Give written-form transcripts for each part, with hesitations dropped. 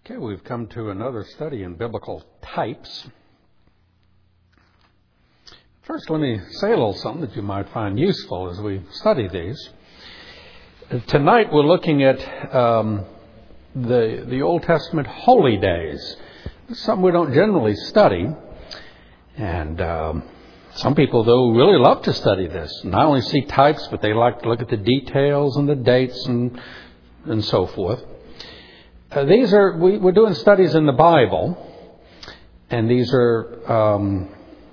Okay, we've come to another study in biblical types. First, let me say a little something that you might find useful as we study these. Tonight, we're looking at the Old Testament holy days. It's something we don't generally study. And some people, though, really love to study this. Not only see types, but they like to look at the details and the dates and so forth. We're doing studies in the Bible, and these are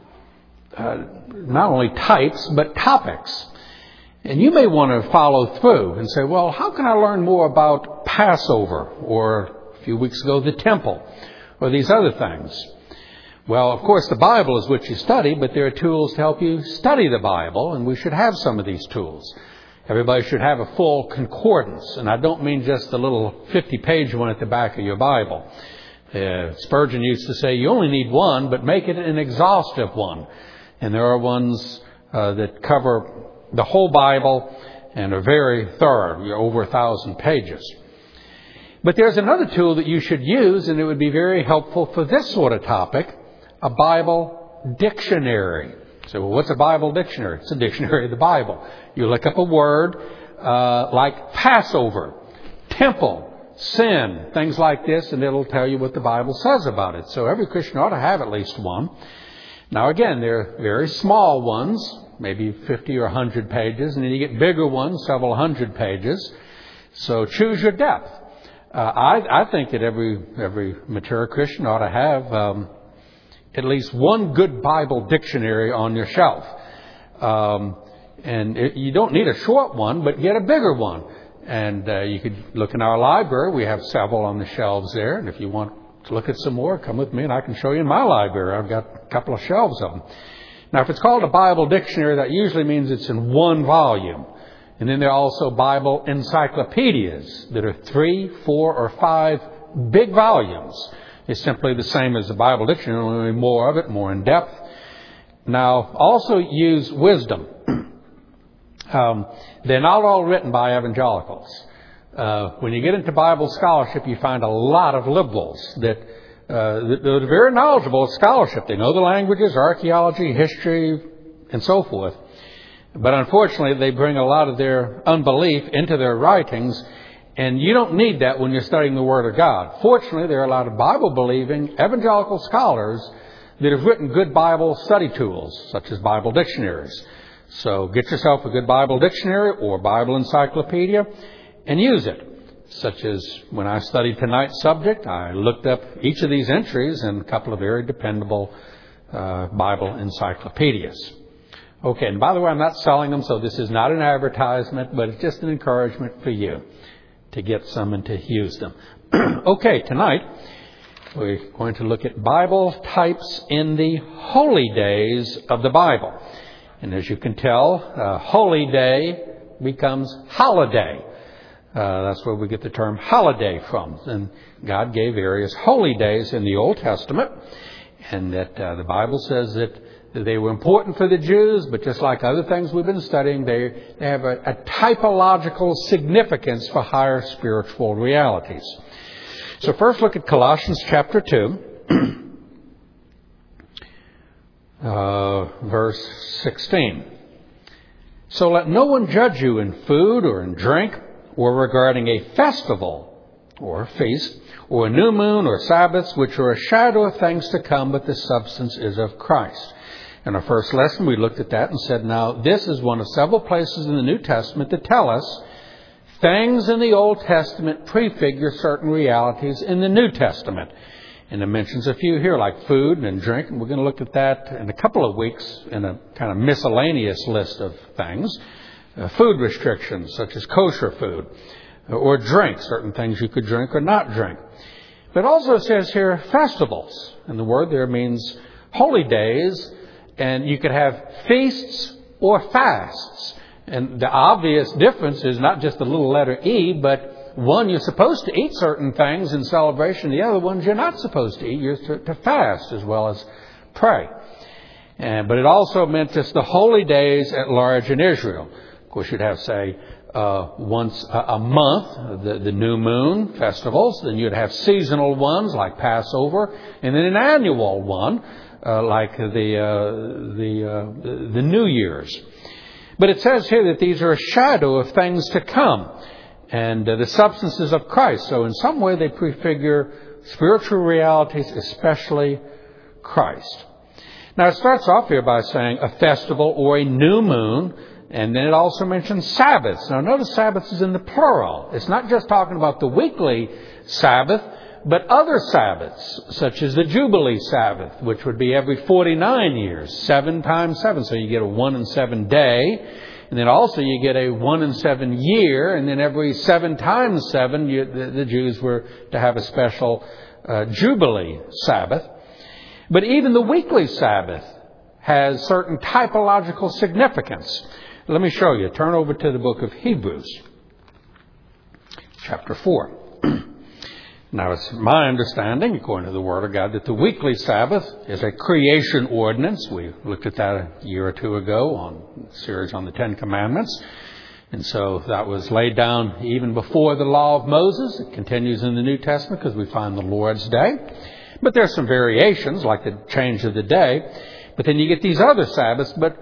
not only types, but topics. And you may want to follow through and say, well, how can I learn more about Passover, or a few weeks ago, the temple, or these other things? Well, of course, the Bible is what you study, but there are tools to help you study the Bible, and we should have some of these tools. Everybody should have a full concordance, and I don't mean just the little 50-page one at the back of your Bible. Spurgeon used to say, you only need one, but make it an exhaustive one. And there are ones that cover the whole Bible and are very thorough, over 1,000 pages. But there's another tool that you should use, and it would be very helpful for this sort of topic, a Bible dictionary. So, well, what's a Bible dictionary? It's a dictionary of the Bible. You look up a word like Passover, temple, sin, things like this, and it'll tell you what the Bible says about it. So every Christian ought to have at least one. Now, again, they're very small ones, maybe 50 or 100 pages, and then you get bigger ones, several hundred pages. So choose your depth. I think that every mature Christian ought to have at least one good Bible dictionary on your shelf. You don't need a short one, but get a bigger one. And you could look in our library. We have several on the shelves there. And if you want to look at some more, come with me and I can show you in my library. I've got a couple of shelves of them. Now, if it's called a Bible dictionary, that usually means it's in one volume. And then there are also Bible encyclopedias that are 3, 4, or 5 big volumes. It's simply the same as the Bible dictionary, only more of it, more in depth. Now, also use wisdom. They're not all written by evangelicals. When you get into Bible scholarship, you find a lot of liberals that are very knowledgeable of scholarship. They know the languages, archaeology, history, and so forth. But unfortunately, they bring a lot of their unbelief into their writings. And you don't need that when you're studying the Word of God. Fortunately, there are a lot of Bible-believing evangelical scholars that have written good Bible study tools, such as Bible dictionaries. So get yourself a good Bible dictionary or Bible encyclopedia and use it. Such as when I studied tonight's subject, I looked up each of these entries in a couple of very dependable Bible encyclopedias. Okay, and by the way, I'm not selling them, so this is not an advertisement, but it's just an encouragement for you to get some and to use them. Okay, tonight we're going to look at Bible types in the holy days of the Bible. And as you can tell, holy day becomes holiday. That's where we get the term holiday from. And God gave various holy days in the Old Testament, and that the Bible says that they were important for the Jews, but just like other things we've been studying, they have a typological significance for higher spiritual realities. So first look at Colossians chapter 2, verse 16. So let no one judge you in food or in drink or regarding a festival or a feast or a new moon or Sabbaths, which are a shadow of things to come, but the substance is of Christ. In our first lesson, we looked at that and said, now, this is one of several places in the New Testament that tell us things in the Old Testament prefigure certain realities in the New Testament. And it mentions a few here, like food and drink, and we're going to look at that in a couple of weeks in a kind of miscellaneous list of things. Food restrictions, such as kosher food, or drink, certain things you could drink or not drink. But also it says here festivals, and the word there means holy days. And you could have feasts or fasts. And the obvious difference is not just the little letter E, but one, you're supposed to eat certain things in celebration. The other ones you're not supposed to eat. You're to fast as well as pray. But it also meant just the holy days at large in Israel. Of course, you'd have, say, once a month, the new moon festivals. Then you'd have seasonal ones like Passover, and then an annual one like the New Year's. But it says here that these are a shadow of things to come, and the substances of Christ. So in some way they prefigure spiritual realities, especially Christ. Now it starts off here by saying a festival or a new moon. And then it also mentions Sabbaths. Now notice Sabbaths is in the plural. It's not just talking about the weekly Sabbath, but other Sabbaths, such as the Jubilee Sabbath, which would be every 49 years, 7 times 7. So you get a 1 in 7 day. And then also you get a 1 in 7 year. And then every 7 times 7, the Jews were to have a special Jubilee Sabbath. But even the weekly Sabbath has certain typological significance. Let me show you. Turn over to the book of Hebrews, chapter 4. Now, it's my understanding, according to the Word of God, that the weekly Sabbath is a creation ordinance. We looked at that a year or two ago on a series on the Ten Commandments. And so that was laid down even before the law of Moses. It continues in the New Testament because we find the Lord's Day. But there's some variations, like the change of the day. But then you get these other Sabbaths. But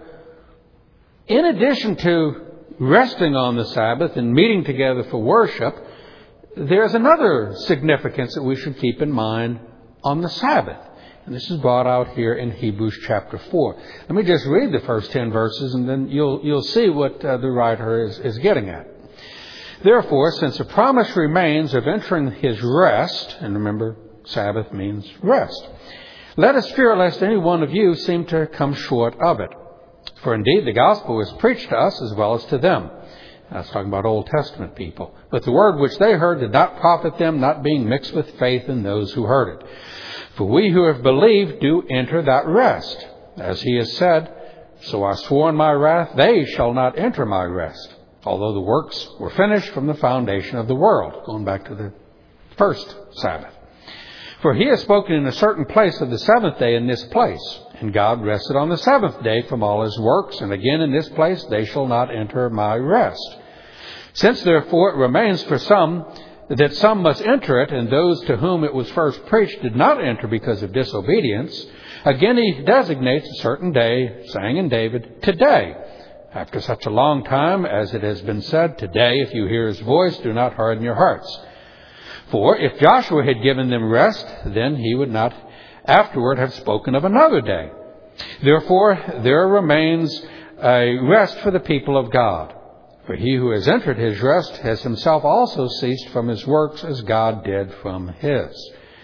in addition to resting on the Sabbath and meeting together for worship, there's another significance that we should keep in mind on the Sabbath. And this is brought out here in Hebrews chapter 4. Let me just read the first 10 verses and then you'll see what the writer is getting at. Therefore, since a promise remains of entering his rest, and remember, Sabbath means rest, let us fear lest any one of you seem to come short of it. For indeed the gospel was preached to us as well as to them. That's talking about Old Testament people. But the word which they heard did not profit them, not being mixed with faith in those who heard it. For we who have believed do enter that rest. As he has said, so I swore in my wrath, they shall not enter my rest. Although the works were finished from the foundation of the world. Going back to the first Sabbath. For he has spoken in a certain place of the seventh day in this place. And God rested on the seventh day from all his works. And again in this place they shall not enter my rest. Since therefore it remains for some that some must enter it, and those to whom it was first preached did not enter because of disobedience, again he designates a certain day, saying in David, today, after such a long time, as it has been said, today, if you hear his voice, do not harden your hearts. For if Joshua had given them rest, then he would not afterward have spoken of another day. Therefore, there remains a rest for the people of God. For he who has entered his rest has himself also ceased from his works as God did from his.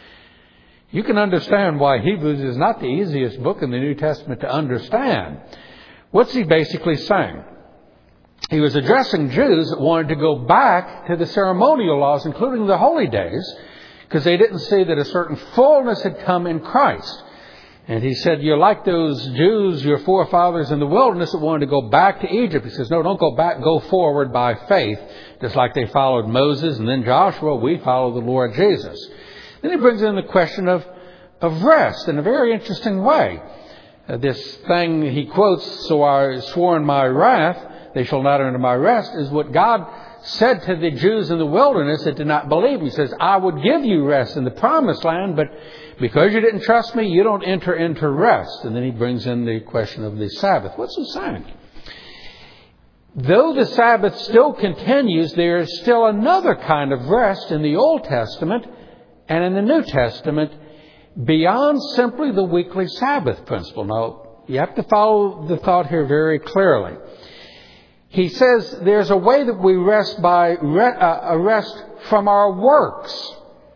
You can understand why Hebrews is not the easiest book in the New Testament to understand. What's he basically saying? He was addressing Jews that wanted to go back to the ceremonial laws, including the holy days, because they didn't see that a certain fullness had come in Christ. And he said, you're like those Jews, your forefathers in the wilderness that wanted to go back to Egypt. He says, no, don't go back, go forward by faith. Just like they followed Moses and then Joshua, we follow the Lord Jesus. Then he brings in the question of rest in a very interesting way. This thing he quotes, so I swore in my wrath, they shall not enter my rest, is what God said to the Jews in the wilderness that did not believe. He says, I would give you rest in the promised land, but because you didn't trust me, you don't enter into rest. And then he brings in the question of the Sabbath. What's he saying? Though the Sabbath still continues, there is still another kind of rest in the Old Testament and in the New Testament beyond simply the weekly Sabbath principle. Now, you have to follow the thought here very clearly. He says there's a way that we rest by a rest from our works.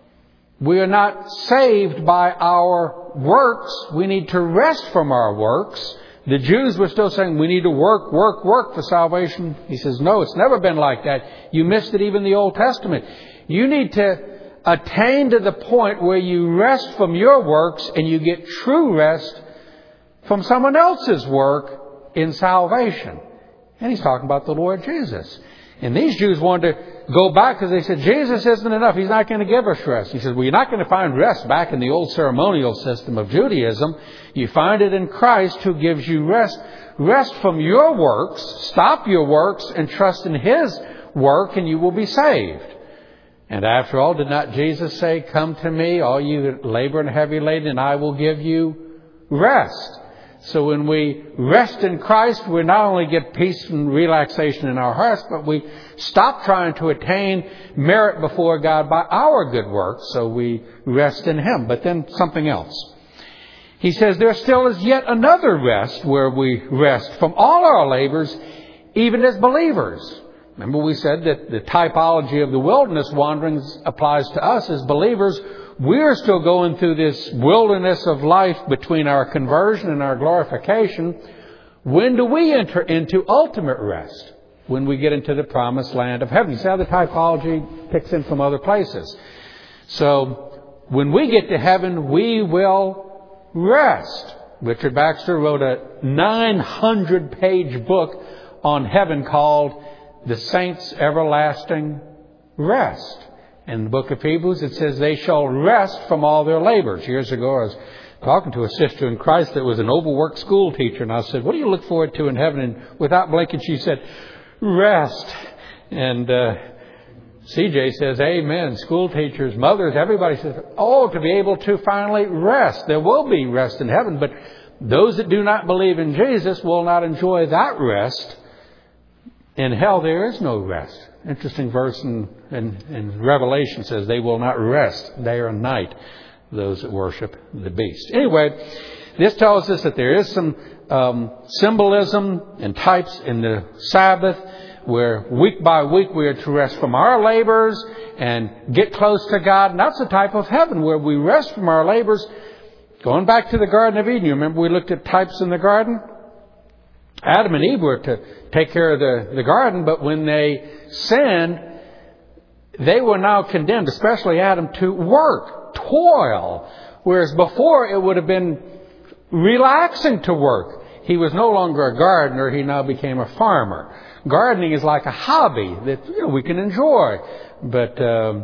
We are not saved by our works. We need to rest from our works. The Jews were still saying we need to work for salvation. He says, no, it's never been like that. You missed it even in the Old Testament. You need to attain to the point where you rest from your works and you get true rest from someone else's work in salvation. And he's talking about the Lord Jesus. And these Jews wanted to go back because they said, Jesus isn't enough. He's not going to give us rest. He says, well, you're not going to find rest back in the old ceremonial system of Judaism. You find it in Christ who gives you rest. Rest from your works. Stop your works and trust in his work and you will be saved. And after all, did not Jesus say, "Come to me, all you that labor and heavy laden, and I will give you rest"? So when we rest in Christ, we not only get peace and relaxation in our hearts, but we stop trying to attain merit before God by our good works. So we rest in Him. But then something else. He says there still is yet another rest where we rest from all our labors, even as believers. Remember we said that the typology of the wilderness wanderings applies to us as believers. We're still going through this wilderness of life between our conversion and our glorification. When do we enter into ultimate rest? When we get into the promised land of heaven. You see how the typology picks in from other places. So when we get to heaven, we will rest. Richard Baxter wrote a 900-page book on heaven called The Saints' Everlasting Rest. In the book of Hebrews, it says they shall rest from all their labors. Years ago, I was talking to a sister in Christ that was an overworked school teacher, and I said, "What do you look forward to in heaven?" And without blinking, she said, "Rest." And CJ says, "Amen." School teachers, mothers, everybody says, "Oh, to be able to finally rest." There will be rest in heaven, but those that do not believe in Jesus will not enjoy that rest. In hell, there is no rest. Interesting verse in Revelation says they will not rest day or night, those that worship the beast. Anyway, this tells us that there is some symbolism and types in the Sabbath where week by week we are to rest from our labors and get close to God. And that's a type of heaven where we rest from our labors. Going back to the Garden of Eden, you remember we looked at types in the garden? Adam and Eve were to take care of the garden, but when they sinned, they were now condemned, especially Adam, to work, toil. Whereas before it would have been relaxing to work. He was no longer a gardener, he now became a farmer. Gardening is like a hobby that we can enjoy. But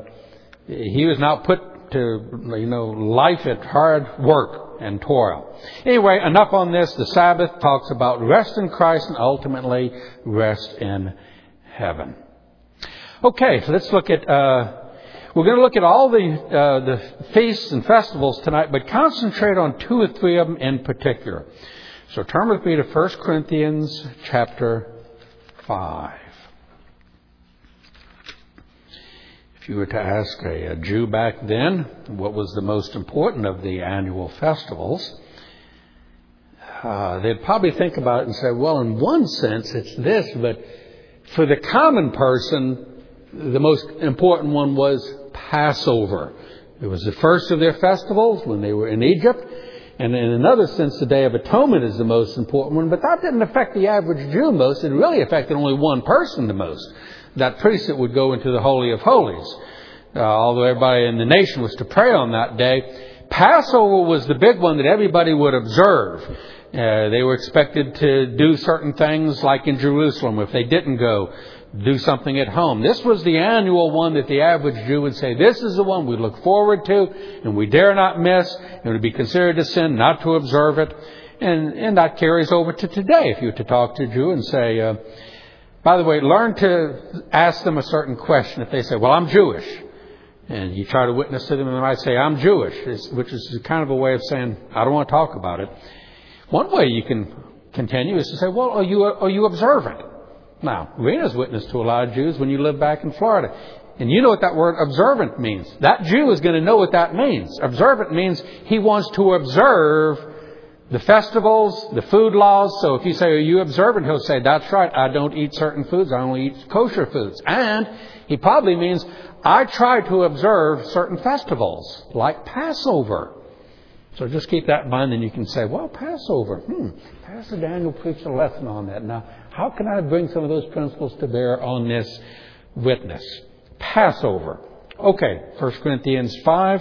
he was now put to life at hard work and toil. Anyway, enough on this. The Sabbath talks about rest in Christ and ultimately rest in heaven. Okay, so let's look at. We're going to look at all the feasts and festivals tonight, but concentrate on 2 or 3 of them in particular. So turn with me to 1 Corinthians chapter 5. If you were to ask a Jew back then what was the most important of the annual festivals, they'd probably think about it and say, well, in one sense it's this, but for the common person, the most important one was Passover. It was the first of their festivals when they were in Egypt. And in another sense, the Day of Atonement is the most important one. But that didn't affect the average Jew most. It really affected only one person the most. That priest that would go into the Holy of Holies. Although everybody in the nation was to pray on that day. Passover was the big one that everybody would observe. They were expected to do certain things like in Jerusalem. If they didn't go, do something at home. This was the annual one that the average Jew would say, this is the one we look forward to and we dare not miss. It would be considered a sin not to observe it. And that carries over to today. If you were to talk to a Jew and say, by the way, learn to ask them a certain question. If they say, well, I'm Jewish. And you try to witness to them and they might say, I'm Jewish, which is kind of a way of saying, I don't want to talk about it. One way you can continue is to say, well, are you observant? Now, Rena's witnessed to a lot of Jews when you live back in Florida. And you know what that word observant means. That Jew is going to know what that means. Observant means he wants to observe the festivals, the food laws. So if you say, are you observant? He'll say, that's right. I don't eat certain foods. I only eat kosher foods. And he probably means, I try to observe certain festivals, like Passover. So just keep that in mind, and you can say, well, Passover. Pastor Daniel preached a lesson on that. Now, how can I bring some of those principles to bear on this witness? Passover. Okay, 1 Corinthians 5,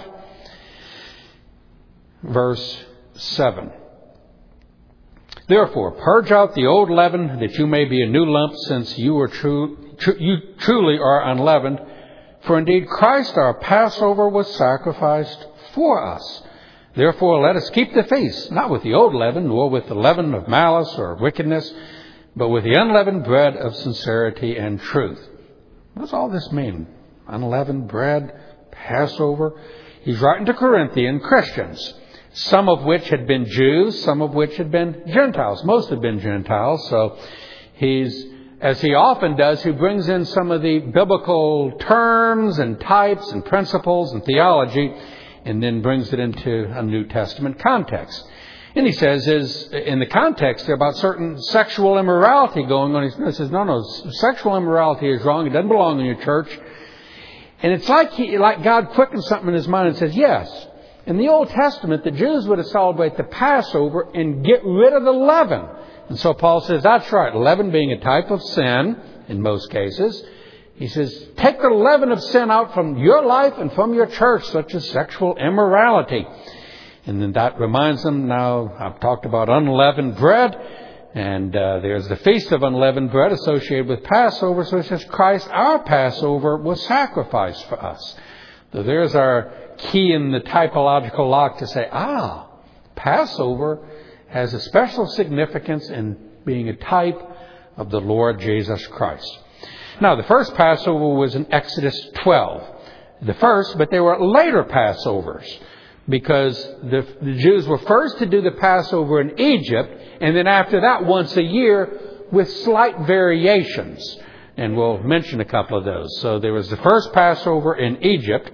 verse 7. Therefore, purge out the old leaven, that you may be a new lump, since you truly are unleavened. For indeed Christ our Passover was sacrificed for us. Therefore let us keep the feast, not with the old leaven, nor with the leaven of malice or wickedness, but with the unleavened bread of sincerity and truth. What does all this mean? Unleavened bread, Passover. He's writing to Corinthian Christians, some of which had been Jews, some of which had been Gentiles. Most had been Gentiles. So he's, as he often does, he brings in some of the biblical terms and types and principles and theology, and then brings it into a New Testament context. And he says, in the context about certain sexual immorality going on. He says, no, sexual immorality is wrong. It doesn't belong in your church. And it's like God quickens something in his mind and says, yes. In the Old Testament, the Jews would celebrate the Passover and get rid of the leaven. And so Paul says, that's right. Leaven being a type of sin in most cases. He says, take the leaven of sin out from your life and from your church, such as sexual immorality. And then that reminds them, now I've talked about unleavened bread, and there's the Feast of Unleavened Bread associated with Passover. So it says Christ, our Passover, was sacrificed for us. So there's our key in the typological lock to say, Passover has a special significance in being a type of the Lord Jesus Christ. Now, the first Passover was in Exodus 12. The first, but there were later Passovers, because the Jews were first to do the Passover in Egypt, and then after that once a year with slight variations. And we'll mention a couple of those. So there was the first Passover in Egypt,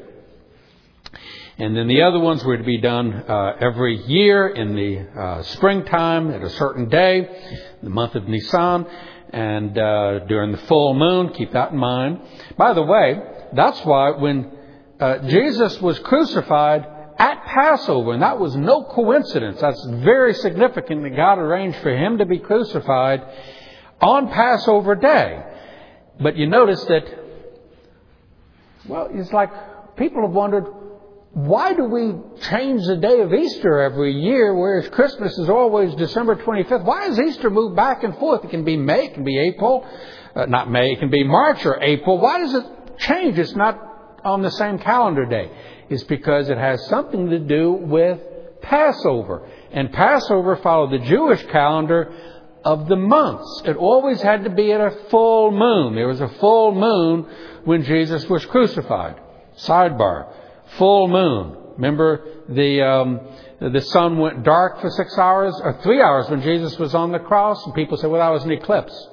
and then the other ones were to be done every year in the springtime at a certain day, the month of Nisan, and during the full moon. Keep that in mind. By the way, that's why when Jesus was crucified at Passover, and that was no coincidence. That's very significant that God arranged for him to be crucified on Passover Day. But you notice that, well, it's like people have wondered, why do we change the day of Easter every year, whereas Christmas is always December 25th? Why is Easter moved back and forth? It can be May, it can be April, not May, it can be March or April. Why does it change? It's not on the same calendar day. It's because it has something to do with Passover. And Passover followed the Jewish calendar of the months. It always had to be at a full moon. There was a full moon when Jesus was crucified. Sidebar. Full moon. Remember the sun went dark for 6 hours or 3 hours when Jesus was on the cross? And people say, well, that was an eclipse.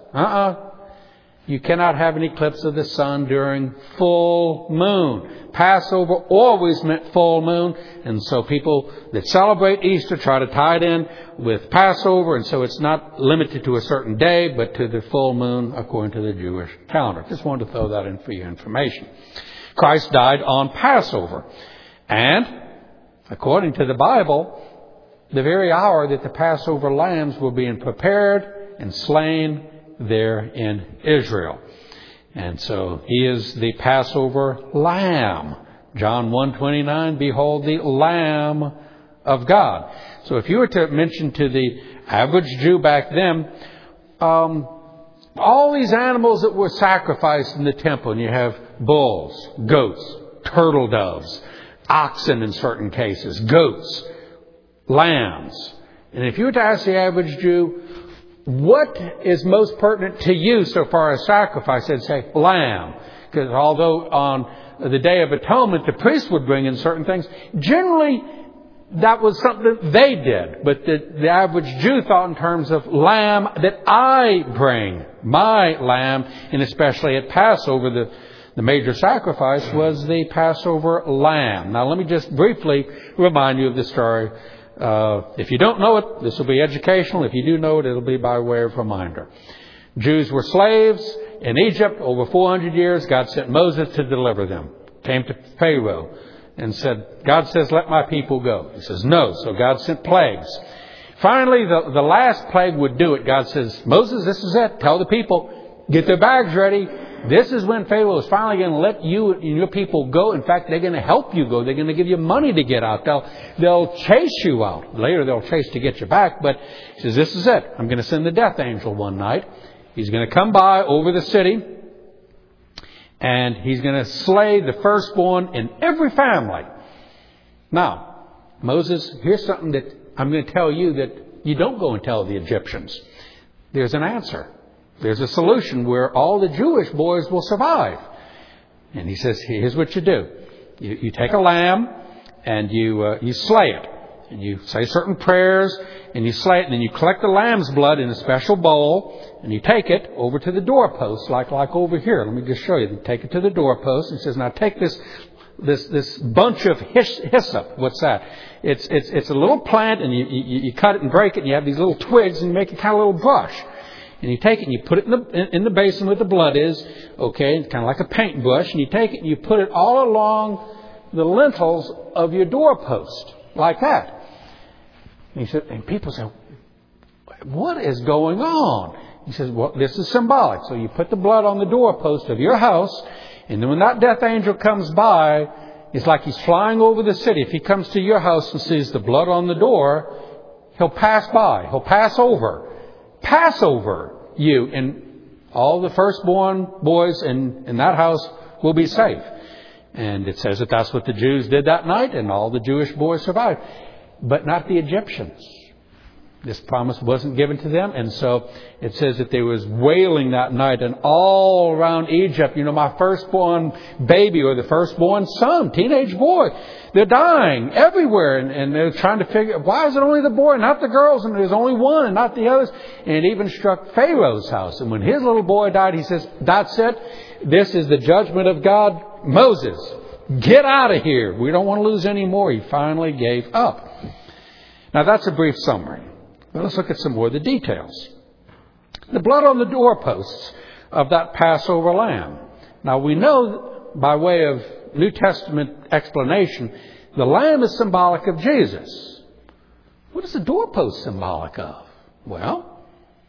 You cannot have an eclipse of the sun during full moon. Passover always meant full moon. And so people that celebrate Easter try to tie it in with Passover. And so it's not limited to a certain day, but to the full moon according to the Jewish calendar. Just wanted to throw that in for your information. Christ died on Passover. And according to the Bible, the very hour that the Passover lambs were being prepared and slain there in Israel. And so he is the Passover lamb. John 1:29, behold the Lamb of God. So if you were to mention to the average Jew back then, all these animals that were sacrificed in the temple, and you have bulls, goats, turtle doves, oxen in certain cases, goats, lambs. And if you were to ask the average Jew, what is most pertinent to you so far as sacrifice? They'd say lamb. Because although on the Day of Atonement the priest would bring in certain things, generally that was something they did. But the average Jew thought in terms of lamb, that I bring my lamb. And especially at Passover, the major sacrifice was the Passover lamb. Now let me just briefly remind you of the story. If you don't know it, this will be educational. If you do know it, it'll be by way of reminder. Jews were slaves in Egypt over 400 years. God sent Moses to deliver them. Came to Pharaoh and said, God says, let my people go. He says, no. So God sent plagues. Finally, the last plague would do it. God says, Moses, this is it. Tell the people, get their bags ready. This is when Pharaoh is finally going to let you and your people go. In fact, they're going to help you go. They're going to give you money to get out. They'll chase you out. Later, they'll chase to get you back. But he says, this is it. I'm going to send the death angel one night. He's going to come by over the city. And he's going to slay the firstborn in every family. Now, Moses, here's something that I'm going to tell you that you don't go and tell the Egyptians. There's an answer. There's a solution where all the Jewish boys will survive. And he says, here's what you do. You take a lamb and you slay it. And you say certain prayers and you slay it. And then you collect the lamb's blood in a special bowl and you take it over to the doorpost like over here. Let me just show you. You take it to the doorpost and he says, now take this bunch of hyssop. What's that? It's a little plant and you cut it and break it and you have these little twigs and you make it kind of a little brush. And you take it and you put it in the basin where the blood is. Okay, it's kind of like a paintbrush. And you take it and you put it all along the lintels of your doorpost like that. And he said, and people say, what is going on? He says, well, this is symbolic. So you put the blood on the doorpost of your house, and then when that death angel comes by, it's like he's flying over the city. If he comes to your house and sees the blood on the door, he'll pass by. He'll pass over you, and all the firstborn boys in that house will be safe. And it says that that's what the Jews did that night, and all the Jewish boys survived. But not the Egyptians. This promise wasn't given to them. And so it says that there was wailing that night. And all around Egypt, my firstborn baby or the firstborn son, teenage boy, they're dying everywhere. And they're trying to figure out, why is it only the boy, not the girls? And there's only one and not the others. And it even struck Pharaoh's house. And when his little boy died, he says, that's it. This is the judgment of God. Moses, get out of here. We don't want to lose any more. He finally gave up. Now that's a brief summary. But let's look at some more of the details. The blood on the doorposts of that Passover lamb. Now we know by way of New Testament explanation, the lamb is symbolic of Jesus. What is the doorpost symbolic of? Well,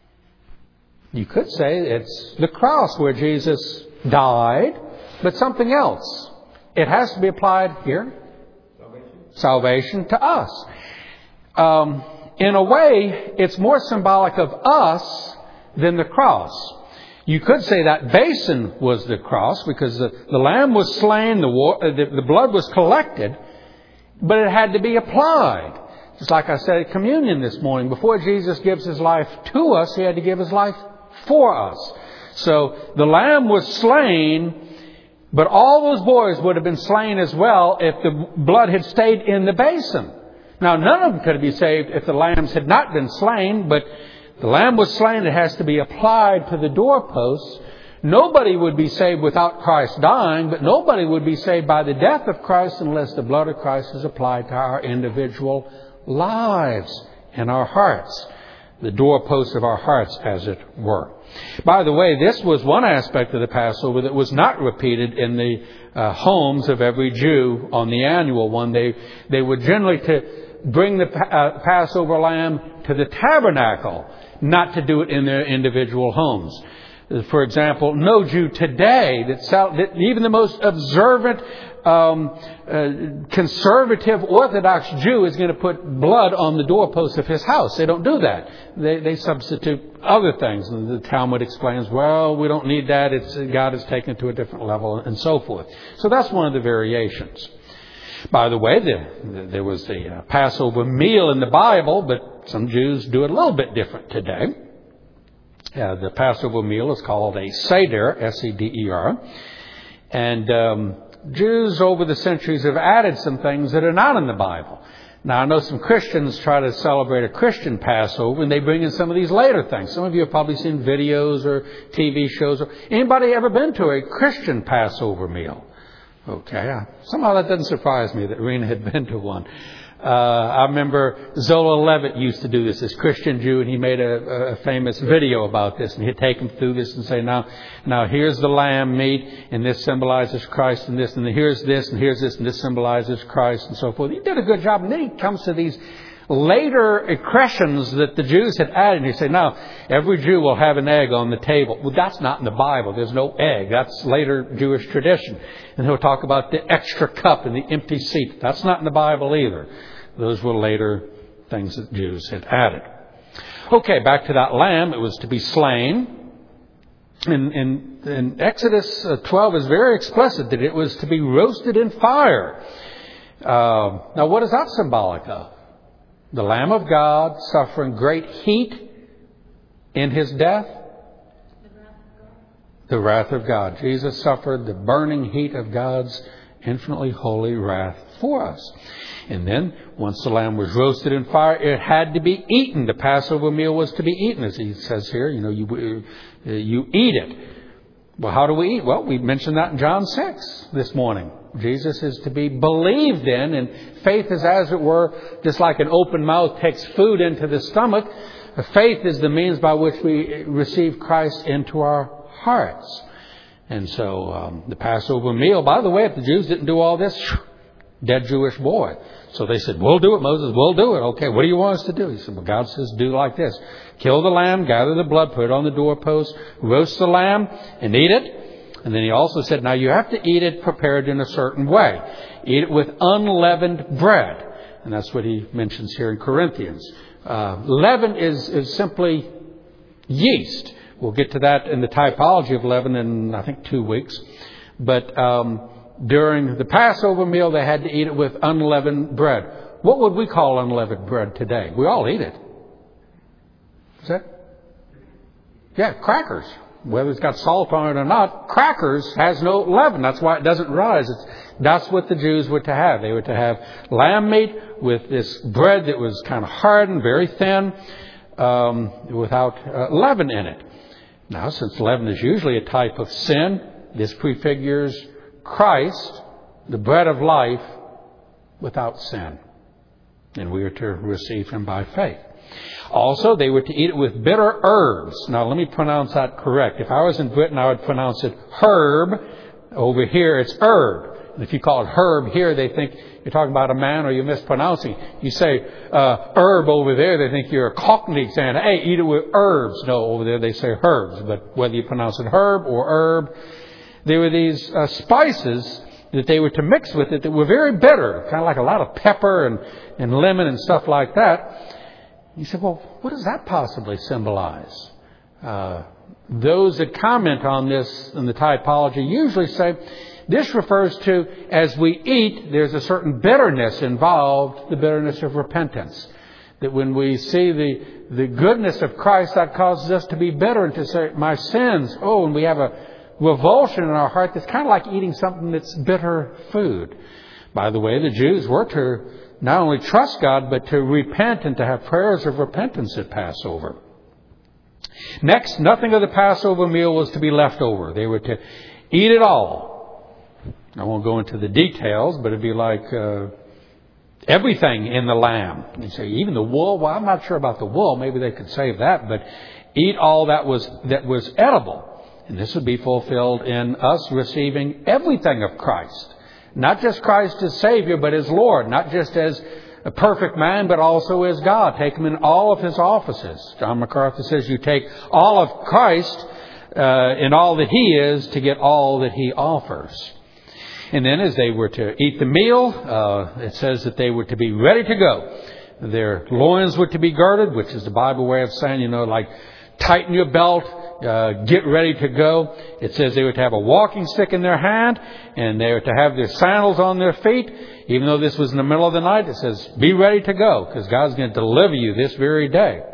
you could say it's the cross where Jesus died, but something else. It has to be applied here. Salvation to us. In a way, it's more symbolic of us than the cross. You could say that basin was the cross because the lamb was slain, the blood was collected, but it had to be applied. Just like I said at communion this morning, before Jesus gives his life to us, he had to give his life for us. So the lamb was slain, but all those boys would have been slain as well if the blood had stayed in the basin. Now, none of them could be saved if the lambs had not been slain, but the lamb was slain. It has to be applied to the doorposts. Nobody would be saved without Christ dying, but nobody would be saved by the death of Christ unless the blood of Christ is applied to our individual lives and our hearts, the doorposts of our hearts, as it were. By the way, this was one aspect of the Passover that was not repeated in the homes of every Jew on the annual one. They would generally bring the Passover lamb to the tabernacle, not to do it in their individual homes. For example, no Jew today that even the most observant, conservative Orthodox Jew is going to put blood on the doorpost of his house. They don't do that. They substitute other things. And the Talmud explains, well, we don't need that. God has taken it to a different level and so forth. So that's one of the variations. By the way, there was the Passover meal in the Bible, but some Jews do it a little bit different today. The Passover meal is called a Seder, S-E-D-E-R. And Jews over the centuries have added some things that are not in the Bible. Now, I know some Christians try to celebrate a Christian Passover, and they bring in some of these later things. Some of you have probably seen videos or TV shows. Anybody ever been to a Christian Passover meal? Okay. Somehow that doesn't surprise me that Rena had been to one. I remember Zola Levitt used to do this Christian Jew, and he made a famous video about this, and he'd take them through this and say, now here's the lamb meat, and this symbolizes Christ, and this, and here's this, and here's this, and this symbolizes Christ, and so forth. He did a good job, and then he comes to these later accretions that the Jews had added, and he said, now, every Jew will have an egg on the table. Well, that's not in the Bible. There's no egg. That's later Jewish tradition. And he'll talk about the extra cup and the empty seat. That's not in the Bible either. Those were later things that Jews had added. Okay, back to that lamb. It was to be slain. In Exodus 12 is very explicit that it was to be roasted in fire. Now, what is that symbolic of? The Lamb of God suffering great heat in his death. the wrath of God. Jesus suffered the burning heat of God's infinitely holy wrath for us. And then, once the lamb was roasted in fire, it had to be eaten. The Passover meal was to be eaten, as he says here. You eat it. Well, how do we eat? Well, we mentioned that in John 6 this morning. Jesus is to be believed in, and faith is, as it were, just like an open mouth takes food into the stomach. Faith is the means by which we receive Christ into our hearts. And so the Passover meal, by the way, if the Jews didn't do all this, dead Jewish boy. So they said, we'll do it, Moses, we'll do it. Okay, what do you want us to do? He said, well, God says do like this. Kill the lamb, gather the blood, put it on the doorpost, roast the lamb, and eat it. And then he also said, now you have to eat it prepared in a certain way. Eat it with unleavened bread. And that's what he mentions here in Corinthians. Leaven is simply yeast. We'll get to that in the typology of leaven in, I think, 2 weeks. But during the Passover meal, they had to eat it with unleavened bread. What would we call unleavened bread today? We all eat it. Is that? Yeah, crackers. Whether it's got salt on it or not, crackers has no leaven. That's why it doesn't rise. That's what the Jews were to have. They were to have lamb meat with this bread that was kind of hardened, very thin, without leaven in it. Now, since leaven is usually a type of sin, this prefigures Christ, the bread of life, without sin. And we are to receive Him by faith. Also, they were to eat it with bitter herbs. Now, let me pronounce that correct. If I was in Britain, I would pronounce it herb. Over here, it's herb. And if you call it herb here, they think you're talking about a man or you're mispronouncing. You say herb over there, they think you're a Cockney saying, hey, eat it with herbs. No, over there they say herbs. But whether you pronounce it herb or herb, there were these spices that they were to mix with it that were very bitter, kind of like a lot of pepper and lemon and stuff like that. You said, well, what does that possibly symbolize? Those that comment on this in the typology usually say this refers to, as we eat, there's a certain bitterness involved, the bitterness of repentance. That when we see the goodness of Christ, that causes us to be bitter and to say, my sins, and we have a revulsion in our heart that's kind of like eating something that's bitter food. By the way, the Jews were to not only trust God, but to repent and to have prayers of repentance at Passover. Next, nothing of the Passover meal was to be left over. They were to eat it all. I won't go into the details, but it'd be like everything in the lamb. You say, even the wool? Well, I'm not sure about the wool. Maybe they could save that. But eat all that was edible. And this would be fulfilled in us receiving everything of Christ. Not just Christ as Savior, but as Lord. Not just as a perfect man, but also as God. Take Him in all of His offices. John MacArthur says you take all of Christ in all that He is to get all that He offers. And then as they were to eat the meal, it says that they were to be ready to go. Their loins were to be girded, which is the Bible way of saying, like tighten your belt. Get ready to go. It says they were to have a walking stick in their hand and they were to have their sandals on their feet. Even though this was in the middle of the night, it says be ready to go because God's going to deliver you this very day.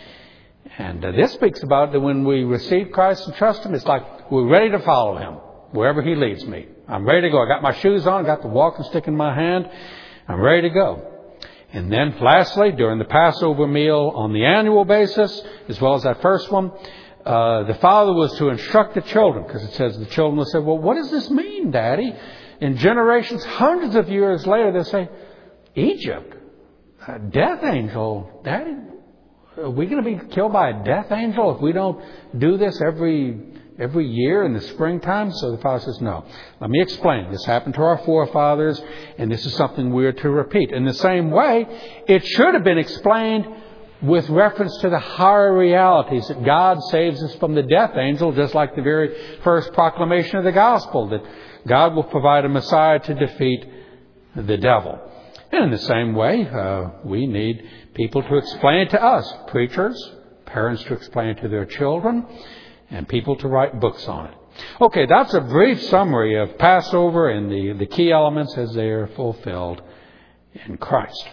And this speaks about that when we receive Christ and trust Him, it's like we're ready to follow Him wherever He leads me. I'm ready to go. I got my shoes on, got the walking stick in my hand. I'm ready to go. And then lastly, during the Passover meal on the annual basis, as well as that first one, the father was to instruct the children, because it says the children will say, well, what does this mean, Daddy? In generations, hundreds of years later, they'll say, Egypt, a death angel. Daddy, are we going to be killed by a death angel if we don't do this every year in the springtime? So the father says, no. Let me explain. This happened to our forefathers, and this is something we're to repeat. In the same way, it should have been explained with reference to the higher realities that God saves us from the death angel, just like the very first proclamation of the gospel, that God will provide a Messiah to defeat the devil. And in the same way, we need people to explain it to us, preachers, parents to explain it to their children, and people to write books on it. Okay, that's a brief summary of Passover and the key elements as they are fulfilled in Christ.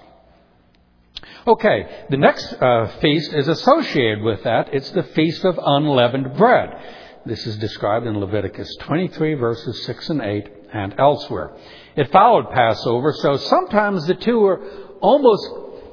Okay, the next feast is associated with that. It's the Feast of Unleavened Bread. This is described in Leviticus 23, verses 6 and 8, and elsewhere. It followed Passover, so sometimes the two are almost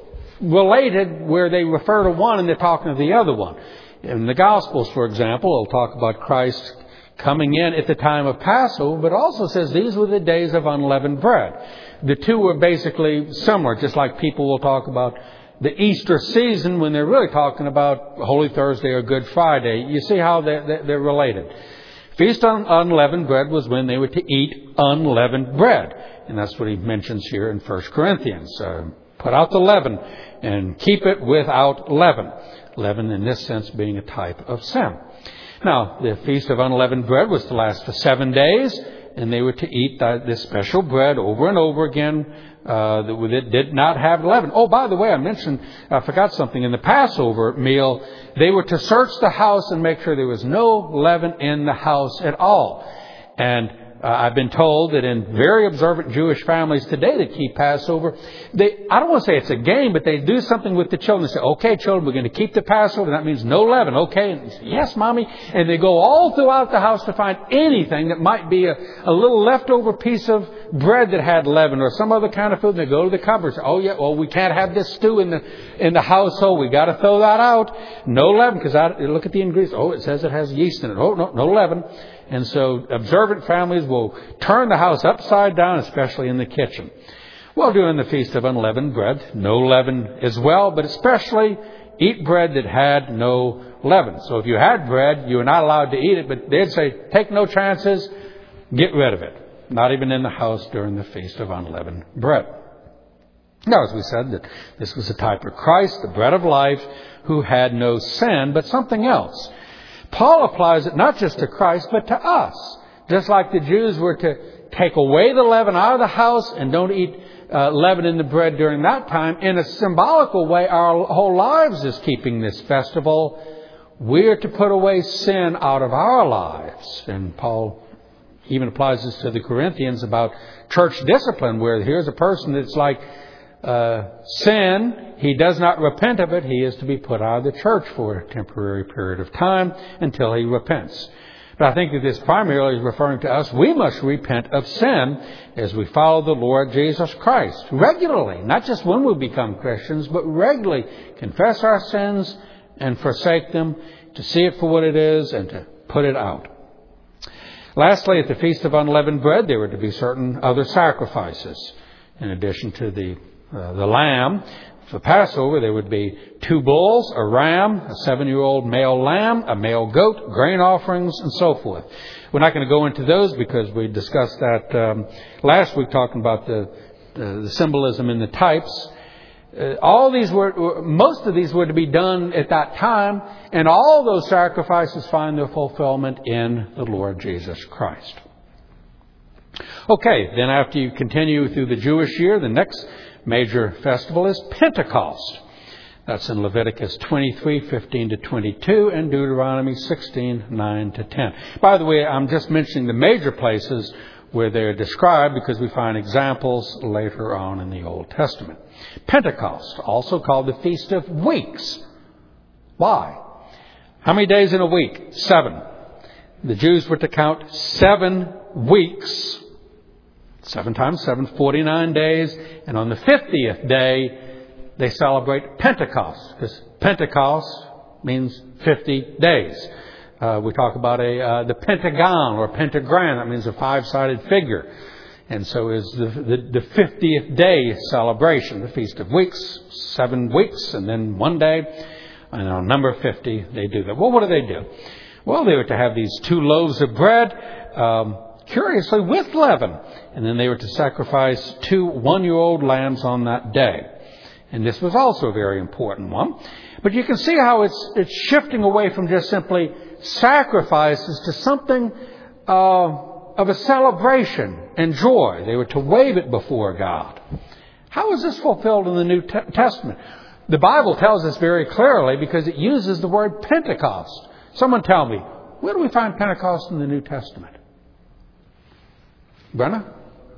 related where they refer to one and they're talking to the other one. In the Gospels, for example, it'll talk about Christ coming in at the time of Passover, but also says these were the days of unleavened bread. The two were basically similar, just like people will talk about the Easter season when they're really talking about Holy Thursday or Good Friday. You see how they're related. Feast on unleavened bread was when they were to eat unleavened bread. And that's what he mentions here in 1 Corinthians. Put out the leaven and keep it without leaven. Leaven in this sense being a type of sin. Now, the Feast of Unleavened Bread was to last for 7 days, and they were to eat this special bread over and over again that did not have leaven. Oh, by the way, I forgot something. In the Passover meal, they were to search the house and make sure there was no leaven in the house at all. And I've been told that in very observant Jewish families today that keep Passover, I don't want to say it's a game, but they do something with the children. They say, okay, children, we're going to keep the Passover. That means no leaven. Okay. And they say, yes, Mommy. And they go all throughout the house to find anything that might be a little leftover piece of bread that had leaven or some other kind of food. And they go to the cupboard. Oh, yeah, well, we can't have this stew in the household. We got to throw that out. No leaven, because look at the ingredients. Oh, it says it has yeast in it. Oh, no leaven. And so observant families will turn the house upside down, especially in the kitchen. Well, during the Feast of Unleavened Bread, no leaven as well, but especially eat bread that had no leaven. So if you had bread, you were not allowed to eat it, but they'd say, take no chances, get rid of it. Not even in the house during the Feast of Unleavened Bread. Now, as we said, that this was a type of Christ, the bread of life, who had no sin, but something else. Paul applies it not just to Christ, but to us. Just like the Jews were to take away the leaven out of the house and don't eat leaven in the bread during that time. In a symbolical way, our whole lives is keeping this festival. We're to put away sin out of our lives. And Paul even applies this to the Corinthians about church discipline, where here's a person that's like sin. He does not repent of it. He is to be put out of the church for a temporary period of time until he repents. But I think that this primarily is referring to us. We must repent of sin as we follow the Lord Jesus Christ regularly, not just when we become Christians, but regularly confess our sins and forsake them, to see it for what it is and to put it out. Lastly, at the Feast of Unleavened Bread, there were to be certain other sacrifices. In addition to the lamb, for Passover, there would be 2 bulls, a ram, a 7-year-old male lamb, a male goat, grain offerings, and so forth. We're not going to go into those because we discussed that last week, talking about the symbolism in the types. Most of these were to be done at that time, and all those sacrifices find their fulfillment in the Lord Jesus Christ. Okay, then after you continue through the Jewish year, the next major festival is Pentecost. That's in Leviticus 23:15 to 22 and Deuteronomy 16:9 to 10. By the way, I'm just mentioning the major places where they're described because we find examples later on in the Old Testament. Pentecost, also called the Feast of Weeks. Why? How many days in a week? 7. The Jews were to count 7 weeks. 7 times 7, 49 days. And on the 50th day, they celebrate Pentecost, because Pentecost means 50 days. We talk about the pentagon or pentagram. That means a 5-sided figure. And so is the 50th day celebration, the Feast of Weeks, 7 weeks, and then 1 day. And on number 50, they do that. Well, what do? Well, they were to have these 2 loaves of bread, curiously with leaven. And then they were to sacrifice 2 one-year-old lambs on that day. And this was also a very important one. But you can see how it's shifting away from just simply sacrifices to something of a celebration and joy. They were to wave it before God. How is this fulfilled in the New Testament? The Bible tells us very clearly because it uses the word Pentecost. Someone tell me, where do we find Pentecost in the New Testament? Brenna?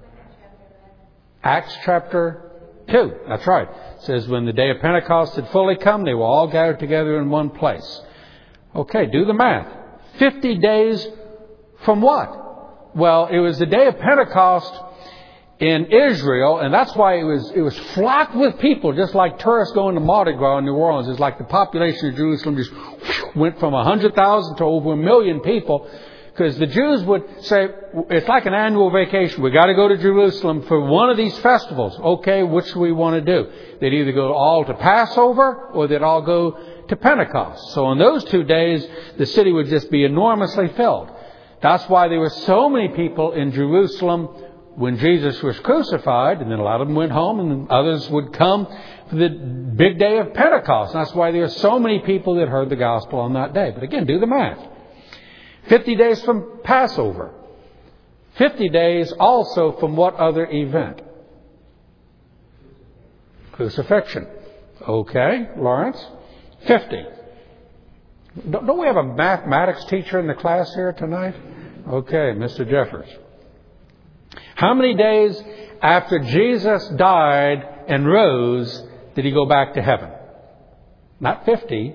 Acts chapter 2. That's right. It says when the day of Pentecost had fully come, they were all gathered together in one place. Okay, do the math. 50 days from what? Well, it was the day of Pentecost in Israel, and that's why it was flocked with people, just like tourists going to Mardi Gras in New Orleans. It's like the population of Jerusalem just went from 100,000 to over 1 million people, because the Jews would say, it's like an annual vacation. We got to go to Jerusalem for one of these festivals. Okay, which do we want to do? They'd either go all to Passover or they'd all go to Pentecost. So on those 2 days, the city would just be enormously filled. That's why there were so many people in Jerusalem when Jesus was crucified, and then a lot of them went home, and then others would come for the big day of Pentecost. That's why there are so many people that heard the gospel on that day. But again, do the math. 50 days from Passover. 50 days also from what other event? Crucifixion. Okay, Lawrence? 50. Don't we have a mathematics teacher in the class here tonight? Okay, Mr. Jeffers. How many days after Jesus died and rose did he go back to heaven? Not 50.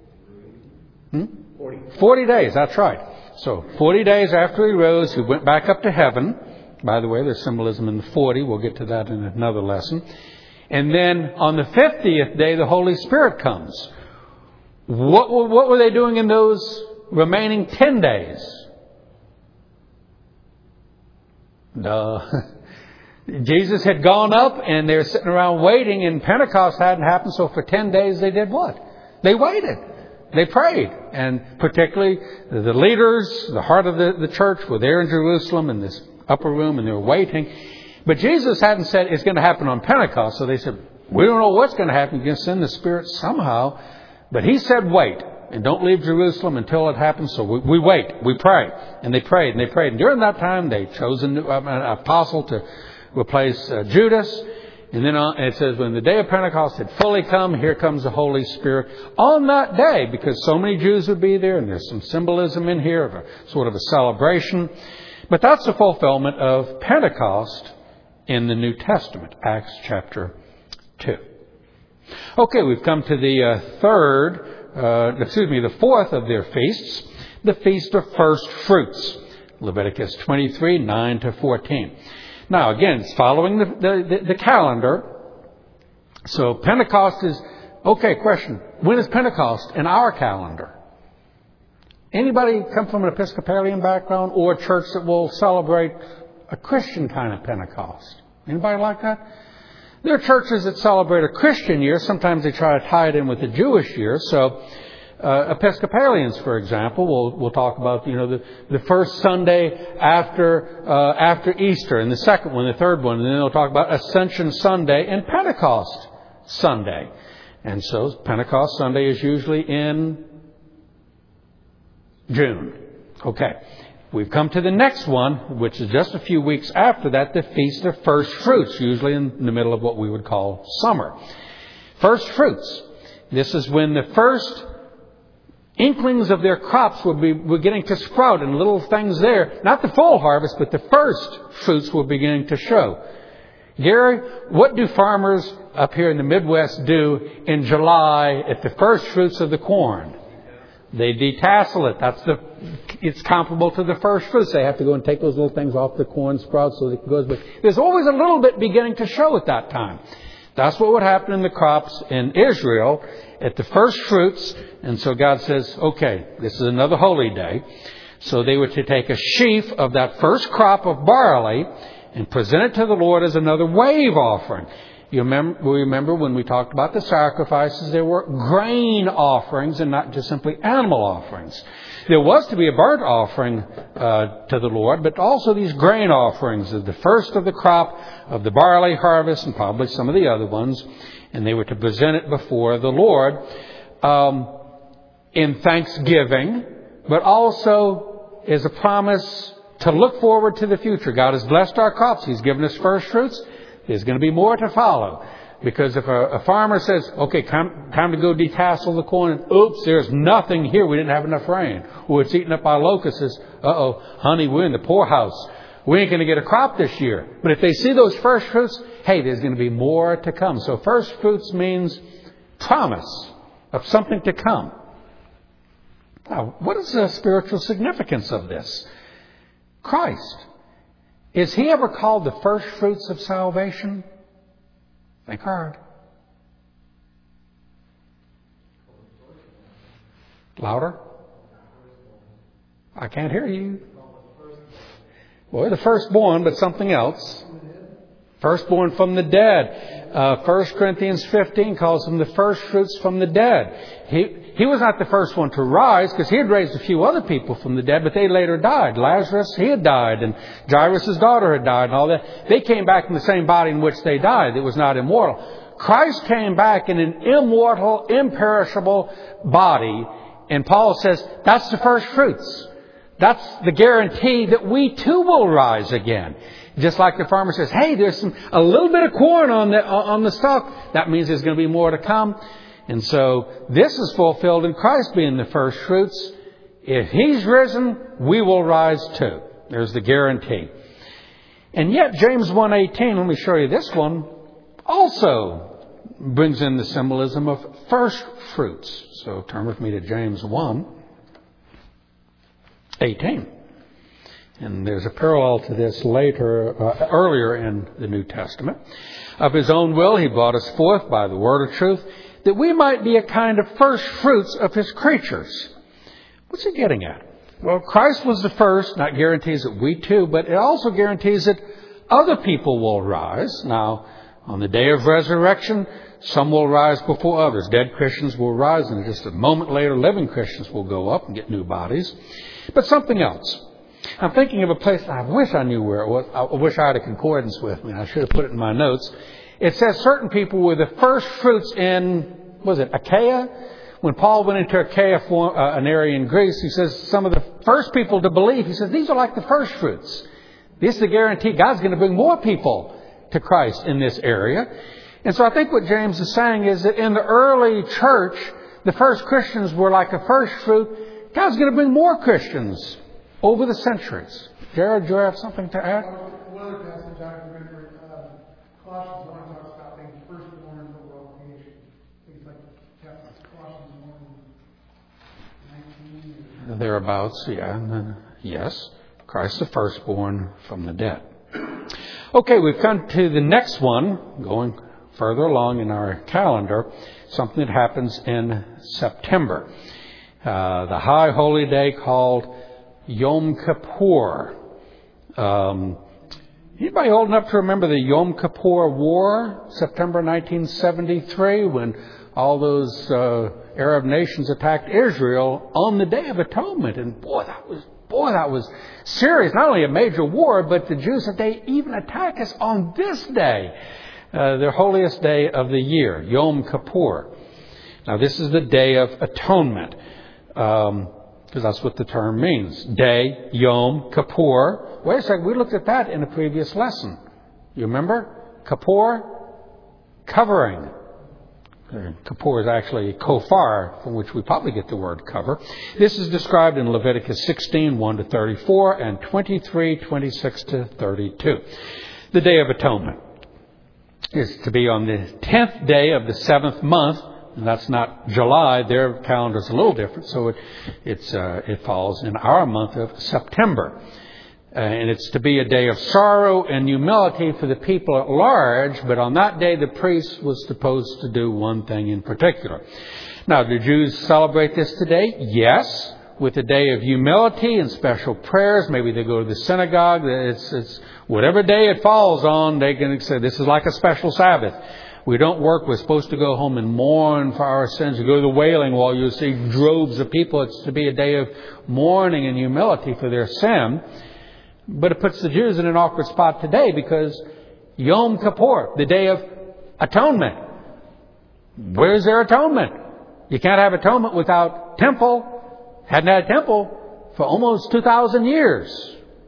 40 days, that's right. So 40 days after he rose, he went back up to heaven. By the way, there's symbolism in the 40. We'll get to that in another lesson. And then on the 50th day, the Holy Spirit comes. What were they doing in those remaining 10 days? Jesus had gone up and they were sitting around waiting, and Pentecost hadn't happened. So for 10 days they did what? They waited. They prayed. And particularly the leaders, the heart of the church, were there in Jerusalem in this upper room, and they were waiting. But Jesus hadn't said it's going to happen on Pentecost. So they said, we don't know what's going to happen. You're going to send the Spirit somehow. But he said, wait. And don't leave Jerusalem until it happens. So we wait. We pray. And they prayed and they prayed. And during that time, they chose an apostle to replace Judas. And then it says, when the day of Pentecost had fully come, here comes the Holy Spirit on that day, because so many Jews would be there. And there's some symbolism in here of a sort of a celebration. But that's the fulfillment of Pentecost in the New Testament, Acts chapter 2. Okay, we've come to the the fourth of their feasts, the Feast of First Fruits, Leviticus 23, 9 to 14. Now, again, it's following the calendar. So Pentecost is, okay, question, when is Pentecost in our calendar? Anybody come from an Episcopalian background or a church that will celebrate a Christian kind of Pentecost? Anybody like that? There are churches that celebrate a Christian year. Sometimes they try to tie it in with the Jewish year. So Episcopalians, for example, will talk about the first Sunday after Easter, and the second one, the third one, and then they'll talk about Ascension Sunday and Pentecost Sunday. And so Pentecost Sunday is usually in June. Okay. We've come to the next one, which is just a few weeks after that, the Feast of First Fruits, usually in the middle of what we would call summer. First fruits. This is when the first inklings of their crops were beginning to sprout, and little things there. Not the full harvest, but the first fruits were beginning to show. Gary, what do farmers up here in the Midwest do in July at the first fruits of the corn? They detassel it. It's comparable to the first fruits. They have to go and take those little things off the corn sprouts so it goes. But there's always a little bit beginning to show at that time. That's what would happen in the crops in Israel at the first fruits. And so God says, okay, this is another holy day. So they were to take a sheaf of that first crop of barley and present it to the Lord as another wave offering. We remember when we talked about the sacrifices, there were grain offerings and not just simply animal offerings. There was to be a burnt offering to the Lord, but also these grain offerings of the first of the crop of the barley harvest and probably some of the other ones. And they were to present it before the Lord in thanksgiving, but also as a promise to look forward to the future. God has blessed our crops. He's given us first fruits. There's going to be more to follow. Because if a farmer says, okay, time to go detassel the corn, and oops, there's nothing here. We didn't have enough rain. Or it's eaten up by locusts. Uh-oh, honey, we're in the poorhouse. We ain't going to get a crop this year. But if they see those first fruits, hey, there's going to be more to come. So first fruits means promise of something to come. Now, what is the spiritual significance of this? Christ. Is He ever called the first fruits of salvation? Think hard. Louder? I can't hear you. Well, the firstborn, but something else. Firstborn from the dead. 1 Corinthians 15 calls Him the first fruits from the dead. He was not the first one to rise, because He had raised a few other people from the dead, but they later died. Lazarus, he had died, and Jairus' daughter had died, and all that. They came back in the same body in which they died. It was not immortal. Christ came back in an immortal, imperishable body, and Paul says that's the first fruits. That's the guarantee that we too will rise again. Just like the farmer says, hey, there's a little bit of corn on the stalk. That means there's going to be more to come. And so this is fulfilled in Christ being the first fruits. If He's risen, we will rise too. There's the guarantee. And yet James 1:18, let me show you this one, also brings in the symbolism of first fruits. So turn with me to James 1:18. And there's a parallel to this earlier in the New Testament. Of His own will He brought us forth by the word of truth, that we might be a kind of first fruits of His creatures. What's He getting at? Well, Christ was the first. That guarantees that we too, but it also guarantees that other people will rise. Now, on the day of resurrection, some will rise before others. Dead Christians will rise, and just a moment later, living Christians will go up and get new bodies. But something else. I'm thinking of a place I wish I knew where it was. I wish I had a concordance with me. I should have put it in my notes. It says certain people were the first fruits in, Achaia? When Paul went into Achaia, an area in Greece, he says some of the first people to believe, he says, these are like the first fruits. This is the guarantee God's going to bring more people to Christ in this area. And so I think what James is saying is that in the early church, the first Christians were like a first fruit. God's going to bring more Christians over the centuries. Jared, do you have something to add? One other passage I remember, Colossians 1 talks about being firstborn over all creation. Things like Colossians 1:19. Thereabouts, yeah. And then, yes, Christ the firstborn from the dead. Okay, we've come to the next one, going further along in our calendar, something that happens in September. The high holy day called Yom Kippur. Anybody old enough to remember the Yom Kippur War, September 1973, when all those Arab nations attacked Israel on the Day of Atonement? And boy, that was serious. Not only a major war, but the Jews said they even attack us on this day, their holiest day of the year, Yom Kippur. Now, this is the Day of Atonement. Because that's what the term means. Day, Yom, Kippur. Wait a second, we looked at that in a previous lesson. You remember? Kippur, covering. Kippur is actually kofar, from which we probably get the word cover. This is described in Leviticus 16, 1-34, and 23, 26-32. The Day of Atonement is to be on the 10th day of the 7th month. And that's not July. Their calendar is a little different, so it falls in our month of September. And it's to be a day of sorrow and humility for the people at large, but on that day the priest was supposed to do one thing in particular. Now, do Jews celebrate this today? Yes, with a day of humility and special prayers. Maybe they go to the synagogue. It's whatever day it falls on, they can say this is like a special Sabbath. We don't work. We're supposed to go home and mourn for our sins. You go to the Wailing Wall, you'll see droves of people. It's to be a day of mourning and humility for their sin. But it puts the Jews in an awkward spot today because Yom Kippur, the Day of Atonement. Where's their atonement? You can't have atonement without temple. Hadn't had a temple for almost 2,000 years.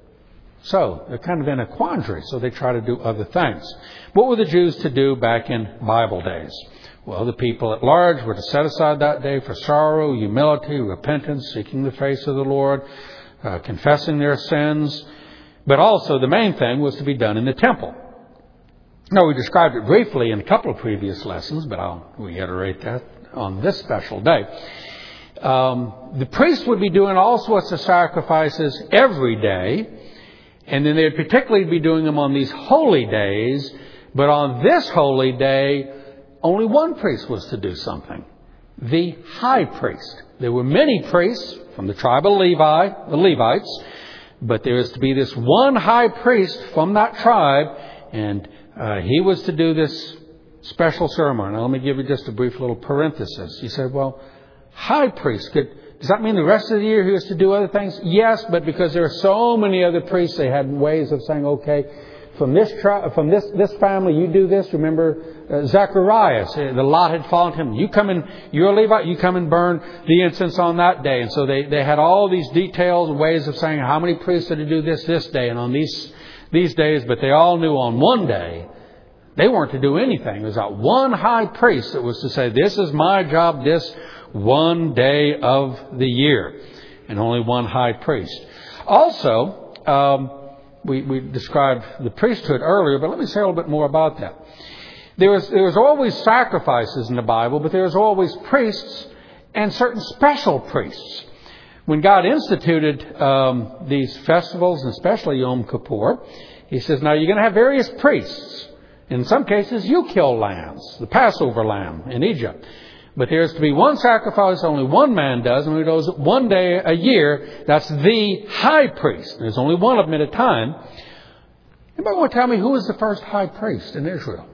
So they're kind of in a quandary, so they try to do other things. What were the Jews to do back in Bible days? Well, the people at large were to set aside that day for sorrow, humility, repentance, seeking the face of the Lord, confessing their sins. But also the main thing was to be done in the temple. Now, we described it briefly in a couple of previous lessons, but I'll reiterate that on this special day. The priest would be doing all sorts of sacrifices every day. And then they'd particularly be doing them on these holy days. But on this holy day, only one priest was to do something. The high priest. There were many priests from the tribe of Levi, the Levites. But there is to be this one high priest from that tribe. And he was to do this special ceremony. Now let me give you just a brief little parenthesis. You said, well, high priest, does that mean the rest of the year he was to do other things? Yes, but because there are so many other priests, they had ways of saying, okay, from this family, you do this. Remember Zacharias, the lot had fallen to him. You come in, you're a Levite, you come and burn the incense on that day. And so they had all these details and ways of saying how many priests are to do this day and on these days. But they all knew on one day they weren't to do anything. There was that one high priest that was to say, this is my job this one day of the year. And only one high priest. Also, we described the priesthood earlier, but let me say a little bit more about that. There was always sacrifices in the Bible, but there was always priests and certain special priests. When God instituted these festivals, and especially Yom Kippur, He says, now you're going to have various priests. In some cases, you kill lambs, the Passover lamb in Egypt. But there's to be one sacrifice only one man does, and he does it one day a year. That's the high priest. There's only one of them at a time. Anybody want to tell me who was the first high priest in Israel?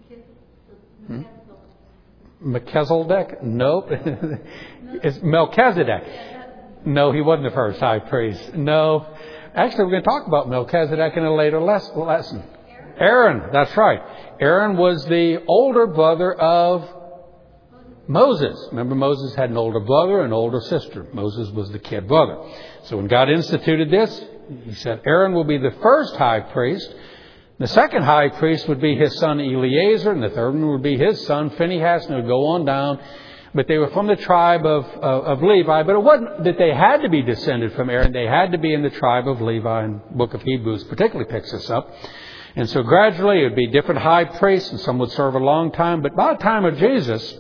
Melchizedek? Nope. It's Melchizedek. No, he wasn't the first high priest. No. Actually, we're going to talk about Melchizedek in a later lesson. Aaron, that's right. Aaron was the older brother of Moses. Remember, Moses had an older brother and an older sister. Moses was the kid brother. So when God instituted this, He said Aaron will be the first high priest. The second high priest would be his son Eleazar, and the third one would be his son Phinehas, and it would go on down. But they were from the tribe of Levi. But it wasn't that they had to be descended from Aaron. They had to be in the tribe of Levi. And the book of Hebrews particularly picks this up. And so gradually it would be different high priests, and some would serve a long time. But by the time of Jesus,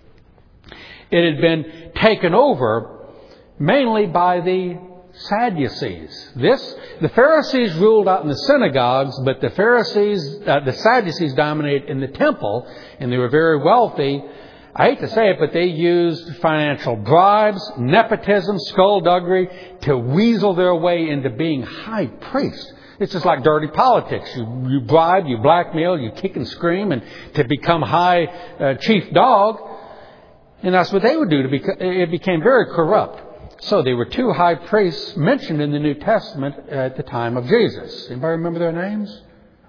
it had been taken over mainly by the Sadducees. The Pharisees ruled out in the synagogues, but the Sadducees dominated in the temple, and they were very wealthy. I hate to say it, but they used financial bribes, nepotism, skullduggery to weasel their way into being high priests. It's just like dirty politics. You bribe, you blackmail, you kick and scream, and to become high chief dog. And that's what they would do. It became very corrupt. So there were two high priests mentioned in the New Testament at the time of Jesus. Anybody remember their names?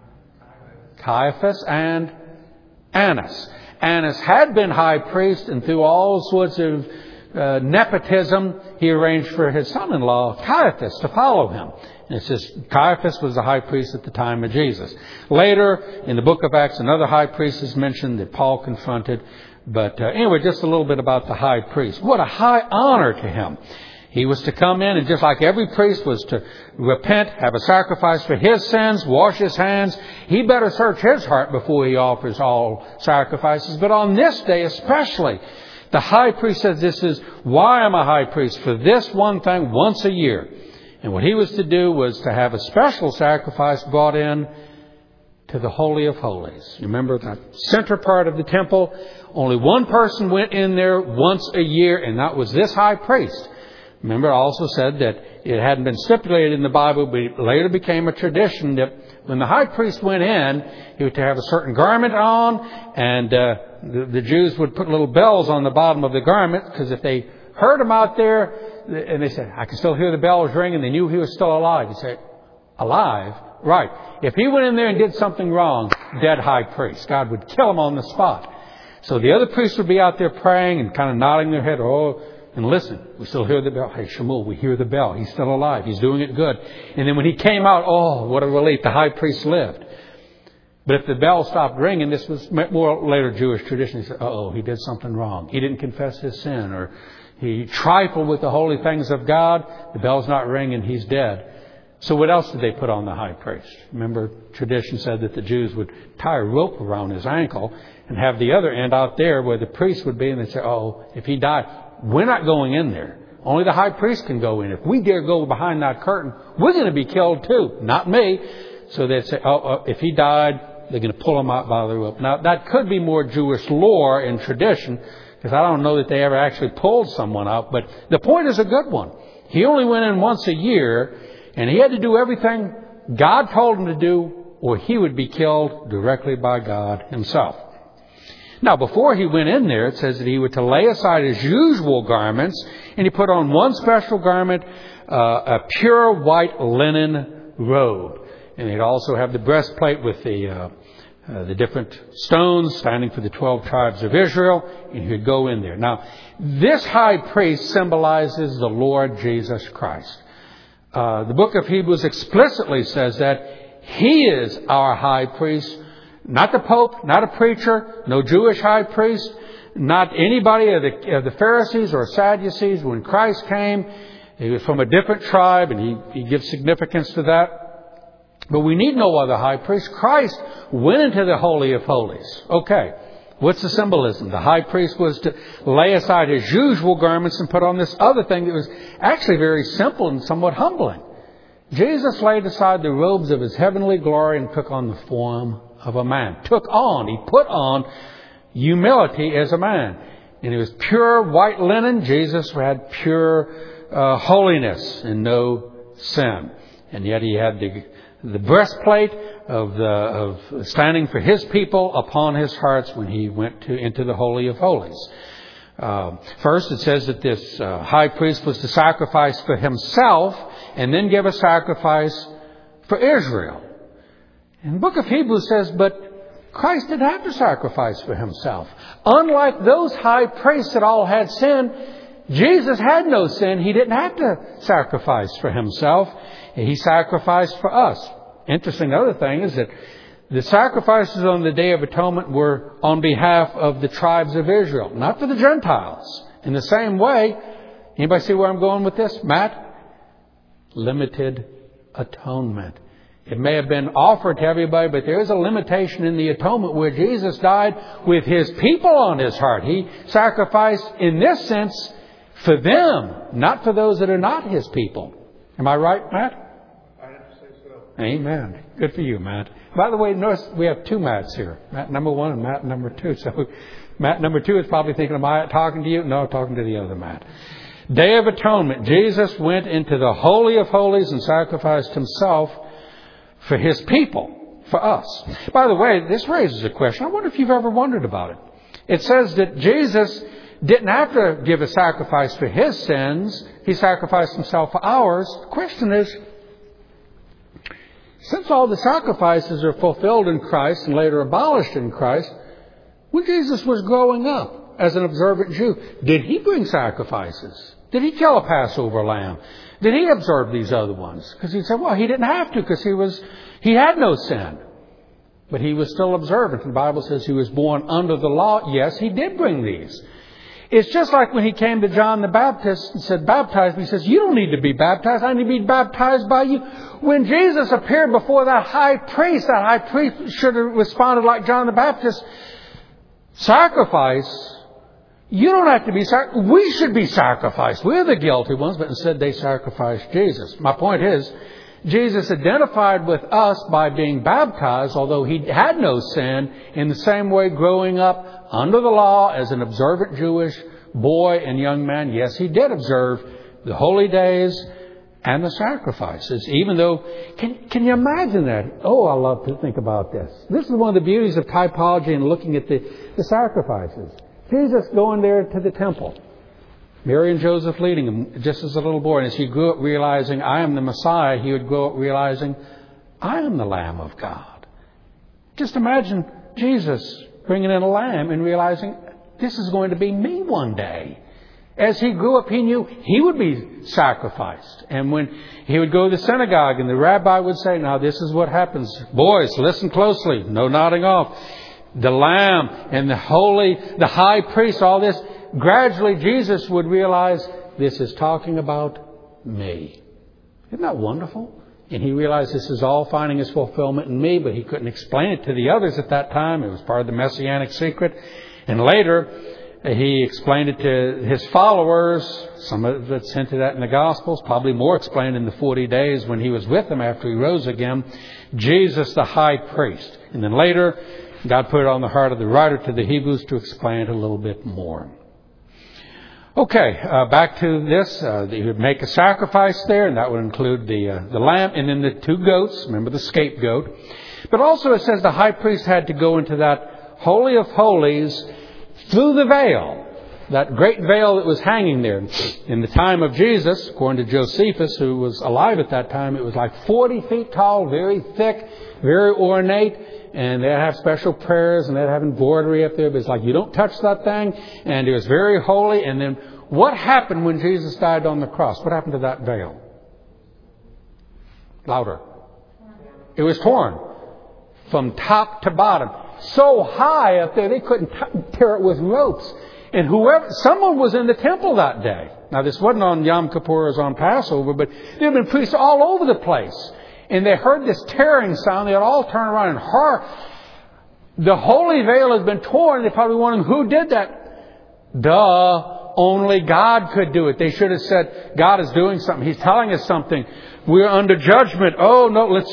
Caiaphas and Annas. Annas had been high priest, and through all sorts of nepotism, he arranged for his son-in-law, Caiaphas, to follow him. And it says Caiaphas was the high priest at the time of Jesus. Later, in the book of Acts, another high priest is mentioned that Paul confronted. But anyway, just a little bit about the high priest. What a high honor to him. He was to come in, and just like every priest was to repent, have a sacrifice for his sins, wash his hands, he better search his heart before he offers all sacrifices. But on this day especially, the high priest says, this is why I'm a high priest, for this one thing once a year. And what he was to do was to have a special sacrifice brought in to the Holy of Holies. Remember that center part of the temple? Only one person went in there once a year, and that was this high priest. Remember, I also said that it hadn't been stipulated in the Bible, but it later became a tradition that when the high priest went in, he was to have a certain garment on, and the Jews would put little bells on the bottom of the garment, because if they heard him out there, and they said, I can still hear the bells ring, and they knew he was still alive. He said, alive? Right. If he went in there and did something wrong, dead high priest. God would kill him on the spot. So the other priests would be out there praying and kind of nodding their head, and listen, we still hear the bell. Hey, Shemuel, we hear the bell. He's still alive. He's doing it good. And then when he came out, what a relief. The high priest lived. But if the bell stopped ringing, this was more later Jewish tradition. He said, he did something wrong. He didn't confess his sin, or he trifled with the holy things of God. The bell's not ringing. He's dead. So what else did they put on the high priest? Remember, tradition said that the Jews would tie a rope around his ankle and have the other end out there where the priest would be, and they'd say, if he died, we're not going in there. Only the high priest can go in. If we dare go behind that curtain, we're going to be killed too. Not me. So they'd say, if he died, they're going to pull him out by the rope. Now, that could be more Jewish lore and tradition, because I don't know that they ever actually pulled someone out. But the point is a good one. He only went in once a year, and he had to do everything God told him to do, or he would be killed directly by God himself. Now, before he went in there, it says that he was to lay aside his usual garments, and he put on one special garment, a pure white linen robe. And he'd also have the breastplate with the different stones standing for the 12 tribes of Israel, and he'd go in there. Now, this high priest symbolizes the Lord Jesus Christ. The book of Hebrews explicitly says that he is our high priest. Not the Pope, not a preacher, no Jewish high priest, not anybody of the Pharisees or Sadducees. When Christ came, he was from a different tribe, and he gives significance to that. But we need no other high priest. Christ went into the Holy of Holies. Okay, what's the symbolism? The high priest was to lay aside his usual garments and put on this other thing that was actually very simple and somewhat humbling. Jesus laid aside the robes of his heavenly glory and took on the form of a man. He put on humility as a man. And it was pure white linen. Jesus had pure holiness and no sin. And yet he had the breastplate of standing for his people upon his hearts when he went into the Holy of Holies. First, it says that this high priest was to sacrifice for himself and then give a sacrifice for Israel. And the book of Hebrews says, but Christ didn't have to sacrifice for himself. Unlike those high priests that all had sin, Jesus had no sin. He didn't have to sacrifice for himself. He sacrificed for us. Interesting other thing is that the sacrifices on the Day of Atonement were on behalf of the tribes of Israel, not for the Gentiles. In the same way, anybody see where I'm going with this, Matt? Limited atonement. It may have been offered to everybody, but there is a limitation in the atonement where Jesus died with his people on his heart. He sacrificed in this sense for them, not for those that are not his people. Am I right, Matt? I have to say so. Amen. Good for you, Matt. By the way, notice we have two Matts here. Matt number 1 and Matt number 2. So Matt number 2 is probably thinking, am I talking to you? No, talking to the other Matt. Day of Atonement. Jesus went into the Holy of Holies and sacrificed himself for his people, for us. By the way, this raises a question. I wonder if you've ever wondered about it. It says that Jesus didn't have to give a sacrifice for his sins. He sacrificed himself for ours. The question is, since all the sacrifices are fulfilled in Christ and later abolished in Christ, when Jesus was growing up as an observant Jew, did he bring sacrifices? Did he kill a Passover lamb? Did he observe these other ones? Because he said, well, he didn't have to because he had no sin. But he was still observant. The Bible says he was born under the law. Yes, he did bring these. It's just like when he came to John the Baptist and said, baptize me. He says, you don't need to be baptized. I need to be baptized by you. When Jesus appeared before that high priest should have responded like John the Baptist. Sacrifice. You don't have to be sacrificed. We should be sacrificed. We're the guilty ones, but instead they sacrificed Jesus. My point is, Jesus identified with us by being baptized, although he had no sin, in the same way growing up under the law as an observant Jewish boy and young man. Yes, he did observe the holy days and the sacrifices, even though, can you imagine that? Oh, I love to think about this. This is one of the beauties of typology and looking at the sacrifices. Jesus going there to the temple. Mary and Joseph leading him just as a little boy. And as he grew up realizing, I am the Messiah, he would grow up realizing, I am the Lamb of God. Just imagine Jesus bringing in a lamb and realizing, this is going to be me one day. As he grew up, he knew he would be sacrificed. And when he would go to the synagogue and the rabbi would say, now this is what happens. Boys, listen closely. No nodding off. The lamb and the high priest, all this. Gradually, Jesus would realize this is talking about me. Isn't that wonderful? And he realized this is all finding its fulfillment in me, but he couldn't explain it to the others at that time. It was part of the Messianic secret. And later, He explained it to his followers. Some of it's hinted at in the Gospels, probably more explained in the 40 days when he was with them after he rose again. Jesus, the high priest. And then later, God put it on the heart of the writer to the Hebrews to explain it a little bit more. Okay, back to this. He would make a sacrifice there, and that would include the lamb and then the 2 goats. Remember the scapegoat. But also it says the high priest had to go into that Holy of Holies through the veil, that great veil that was hanging there. In the time of Jesus, according to Josephus, who was alive at that time, it was like 40 feet tall, very thick, very ornate, and they'd have special prayers, and they'd have embroidery up there, but it's like, you don't touch that thing, and it was very holy. And then what happened when Jesus died on the cross? What happened to that veil? Louder. It was torn from top to bottom. So high up there, they couldn't tear it with ropes. And someone was in the temple that day. Now, this wasn't on Yom Kippur, it was on Passover, but there had been priests all over the place. And they heard this tearing sound. They had all turned around in horror. The holy veil has been torn. They probably wondering, who did that? Duh. Only God could do it. They should have said, God is doing something. He's telling us something. We're under judgment. Oh no, let's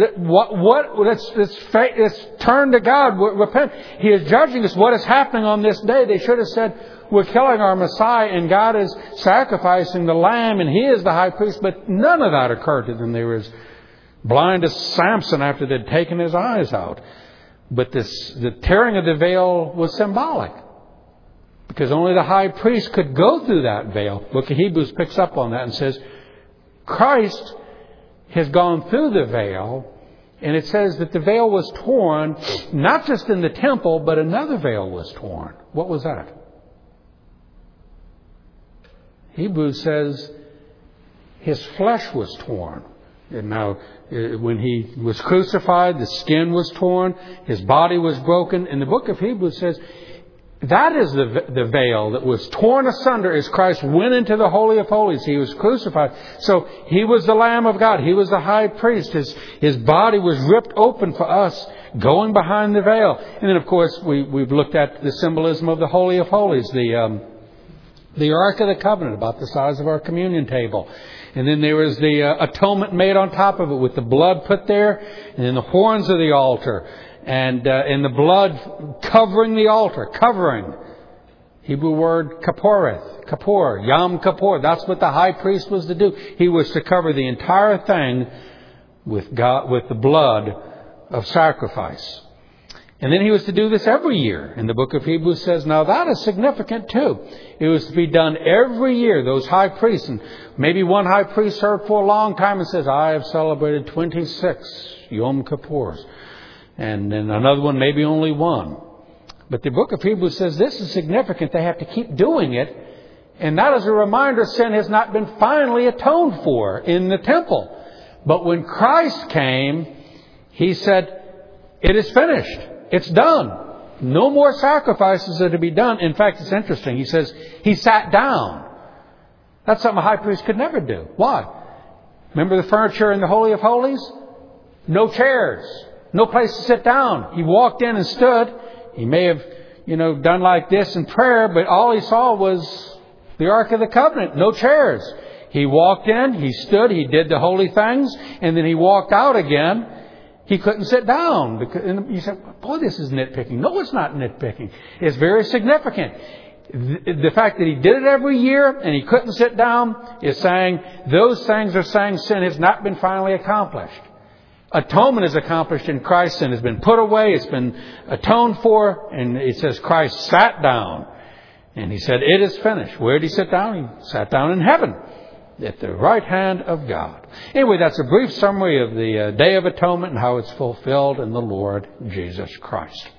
turn to God. Repent. He is judging us. What is happening on this day? They should have said, we're killing our Messiah and God is sacrificing the lamb and He is the high priest. But none of that occurred to them. They were as blind as Samson after they'd taken his eyes out. But the tearing of the veil was symbolic. Because only the high priest could go through that veil. Book of Hebrews picks up on that and says, Christ has gone through the veil. And it says that the veil was torn, not just in the temple, but another veil was torn. What was that? Hebrews says His flesh was torn. And now, when He was crucified, the skin was torn, His body was broken. And the book of Hebrews says, that is the veil that was torn asunder as Christ went into the Holy of Holies. He was crucified. So He was the Lamb of God. He was the high priest. His body was ripped open for us, going behind the veil. And then, of course, we've looked at the symbolism of the Holy of Holies, the Ark of the Covenant, about the size of our communion table. And then there was the atonement made on top of it with the blood put there, and then the horns of the altar. And the blood covering the altar, covering. Hebrew word kapor, Yom Kippur. That's what the high priest was to do. He was to cover the entire thing with the blood of sacrifice. And then he was to do this every year. And the book of Hebrews says, now that is significant too. It was to be done every year, those high priests. And maybe one high priest served for a long time and says, I have celebrated 26 Yom Kippurs. And then another one, maybe only one. But the book of Hebrews says this is significant. They have to keep doing it. And that is a reminder sin has not been finally atoned for in the temple. But when Christ came, He said, it is finished. It's done. No more sacrifices are to be done. In fact, it's interesting. He says He sat down. That's something a high priest could never do. Why? Remember the furniture in the Holy of Holies? No chairs. No place to sit down. He walked in and stood. He may have, done like this in prayer, but all he saw was the Ark of the Covenant. No chairs. He walked in, he stood, he did the holy things, and then he walked out again. He couldn't sit down. And you said, boy, this is nitpicking. No, it's not nitpicking. It's very significant. The fact that he did it every year and he couldn't sit down is saying those things are saying sin has not been finally accomplished. Atonement is accomplished in Christ. Sin has been put away. It's been atoned for. And it says Christ sat down. And He said, it is finished. Where did He sit down? He sat down in heaven at the right hand of God. Anyway, that's a brief summary of the Day of Atonement and how it's fulfilled in the Lord Jesus Christ.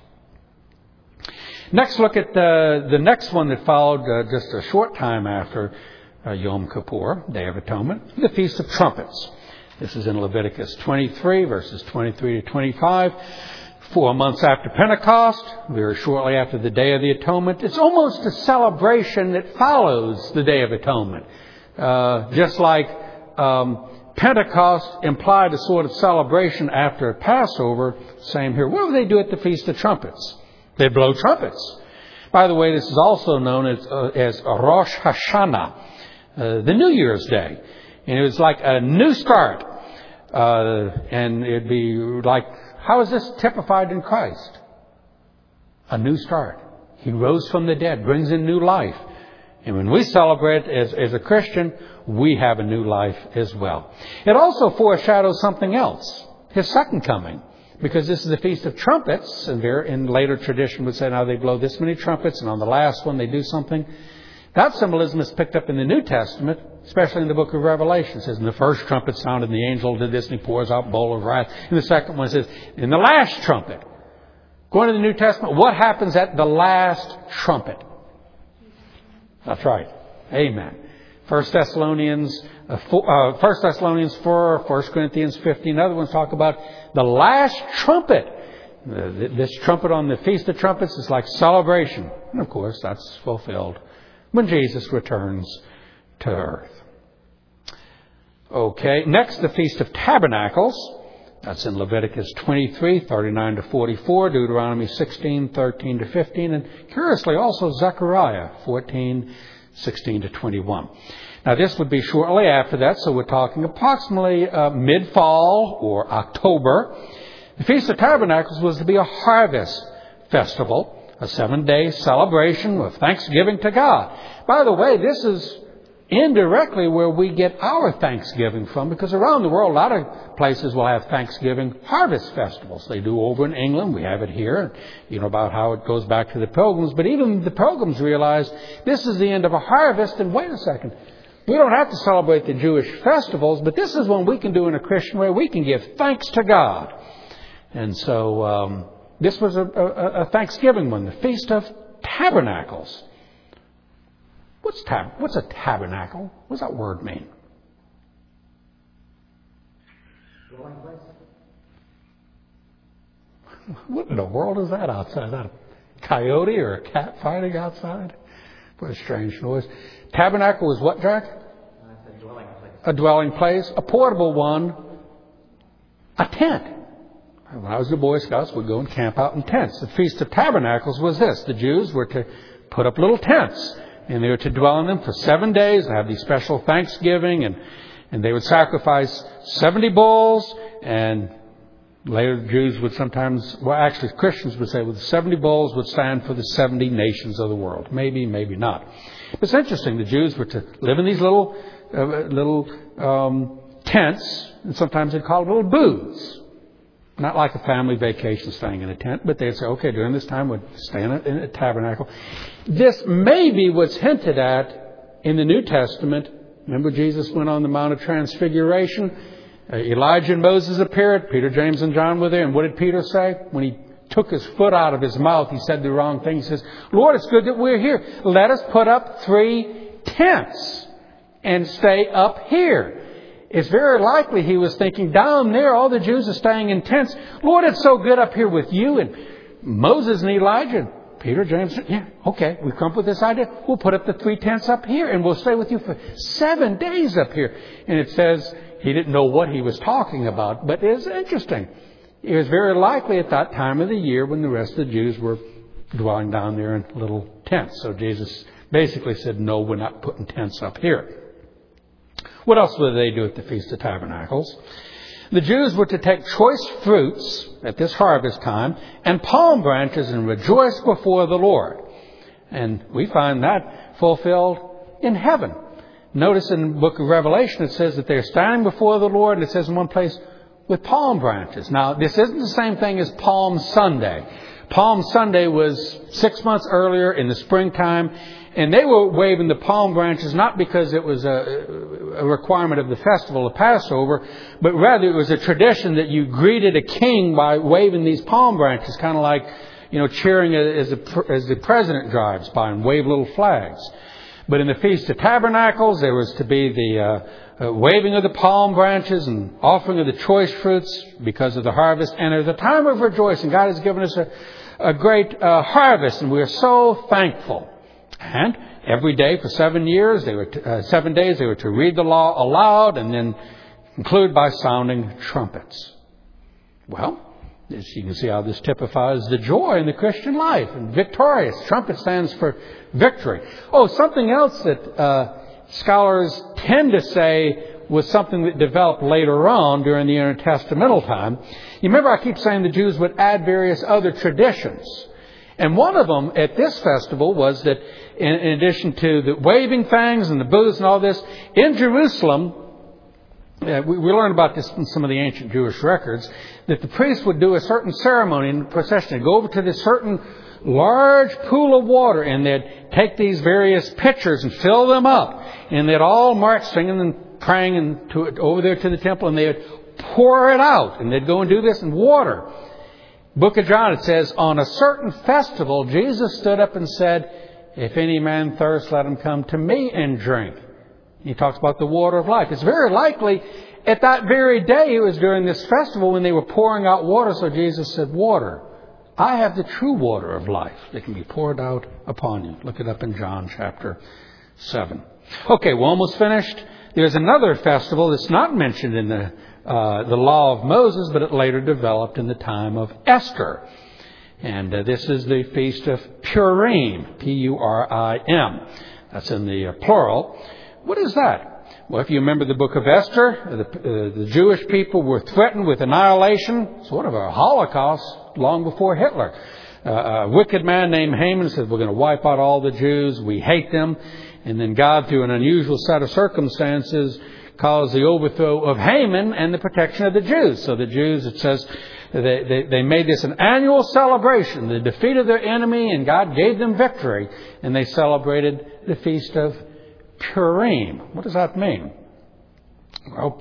Next, look at the next one that followed just a short time after Yom Kippur, Day of Atonement, the Feast of Trumpets. This is in Leviticus 23, verses 23 to 25. 4 months after Pentecost, very shortly after the Day of the Atonement. It's almost a celebration that follows the Day of Atonement. Just like Pentecost implied a sort of celebration after Passover, same here. What do they do at the Feast of Trumpets? They blow trumpets. By the way, this is also known as Rosh Hashanah, the New Year's Day. And it was like a new start. And it'd be like, how is this typified in Christ? A new start. He rose from the dead, brings in new life. And when we celebrate as a Christian, we have a new life as well. It also foreshadows something else, His second coming. Because this is the Feast of Trumpets, and there in later tradition would say now they blow this many trumpets, and on the last one they do something. That symbolism is picked up in the New Testament, especially in the book of Revelation. It says, in the first trumpet sounded, and the angel did this, and he pours out a bowl of wrath. In the second one it says, in the last trumpet. Going to the New Testament, what happens at the last trumpet? That's right. Amen. 1 Thessalonians 4, 1 Corinthians 15, other ones talk about the last trumpet. This trumpet on the Feast of Trumpets is like celebration. And of course, that's fulfilled when Jesus returns to earth. Okay, next the Feast of Tabernacles. That's in Leviticus 23, 39 to 44, Deuteronomy 16, 13 to 15, and curiously also Zechariah 14, 16 to 21. Now this would be shortly after that, so we're talking approximately mid-fall or October. The Feast of Tabernacles was to be a harvest festival, a 7-day celebration of thanksgiving to God. By the way, this is indirectly where we get our Thanksgiving from, because around the world a lot of places will have Thanksgiving harvest festivals. They do over in England. We have it here, about how it goes back to the Pilgrims. But even the Pilgrims realized this is the end of a harvest, and wait a second, we don't have to celebrate the Jewish festivals, but this is one we can do in a Christian way. We can give thanks to God. And so this was a Thanksgiving one, the Feast of Tabernacles. What's a tabernacle? What does that word mean? Dwelling place. What in the world is that outside? Is that a coyote or a cat fighting outside? What a strange noise. Tabernacle is what, Jack? I said dwelling place. A dwelling place, a portable one, a tent. When I was in the Boy Scouts, we'd go and camp out in tents. The Feast of Tabernacles was this. The Jews were to put up little tents, and they were to dwell in them for 7 days and have these special Thanksgiving, and they would sacrifice 70 bulls, and later the Jews would sometimes, Christians would say, well, the 70 bulls would stand for the 70 nations of the world. Maybe, maybe not. It's interesting. The Jews were to live in these little tents, and sometimes they'd call it little booths. Not like a family vacation staying in a tent, but they'd say, okay, during this time we'd stay in a tabernacle. This may be what's hinted at in the New Testament. Remember Jesus went on the Mount of Transfiguration? Elijah and Moses appeared. Peter, James, and John were there. And what did Peter say? When he took his foot out of his mouth, he said the wrong thing. He says, Lord, it's good that we're here. Let us put up 3 tents and stay up here. It's very likely he was thinking, down there, all the Jews are staying in tents. Lord, it's so good up here with you and Moses and Elijah. Peter, James, yeah, okay, we've come up with this idea. We'll put up the 3 tents up here and we'll stay with you for 7 days up here. And it says he didn't know what he was talking about, but it's interesting. It was very likely at that time of the year when the rest of the Jews were dwelling down there in little tents. So Jesus basically said, no, we're not putting tents up here. What else would they do at the Feast of Tabernacles? The Jews were to take choice fruits at this harvest time and palm branches and rejoice before the Lord. And we find that fulfilled in heaven. Notice in the book of Revelation it says that they're standing before the Lord, and it says in one place, with palm branches. Now, this isn't the same thing as Palm Sunday. Palm Sunday was 6 months earlier in the springtime, and they were waving the palm branches not because it was a requirement of the festival of Passover, but rather it was a tradition that you greeted a king by waving these palm branches, kind of like, cheering as the president drives by and wave little flags. But in the Feast of Tabernacles, there was to be the waving of the palm branches and offering of the choice fruits because of the harvest. And there's a time of rejoicing. God has given us a great harvest, and we are so thankful. And every day for 7 years, 7 days, they were to read the law aloud and then conclude by sounding trumpets. Well, As you can see how this typifies the joy in the Christian life. And victorious. Trumpet stands for victory. Oh, something else that scholars tend to say was something that developed later on during the intertestamental time. You remember I keep saying the Jews would add various other traditions. And one of them at this festival was that in addition to the waving things and the booths and all this, in Jerusalem, we learned about this in some of the ancient Jewish records, that the priests would do a certain ceremony in the procession. They'd go over to this certain large pool of water, and they'd take these various pitchers and fill them up. And they'd all march singing and praying and over there to the temple, and they would pour it out. And they'd go and do this in water. Book of John, it says, on a certain festival, Jesus stood up and said, if any man thirst, let him come to me and drink. He talks about the water of life. It's very likely at that very day, it was during this festival when they were pouring out water. So Jesus said, water. I have the true water of life that can be poured out upon you. Look it up in John chapter 7. Okay, we're almost finished. There's another festival that's not mentioned in the law of Moses, but it later developed in the time of Esther. And this is the Feast of Purim, P-U-R-I-M. That's in the plural. What is that? Well, if you remember the book of Esther, the Jewish people were threatened with annihilation, sort of a Holocaust, long before Hitler. A wicked man named Haman said, we're going to wipe out all the Jews. We hate them. And then God, through an unusual set of circumstances, caused the overthrow of Haman and the protection of the Jews. So the Jews, it says, they made this an annual celebration. They defeated their enemy and God gave them victory. And they celebrated the Feast of Purim. What does that mean? Well,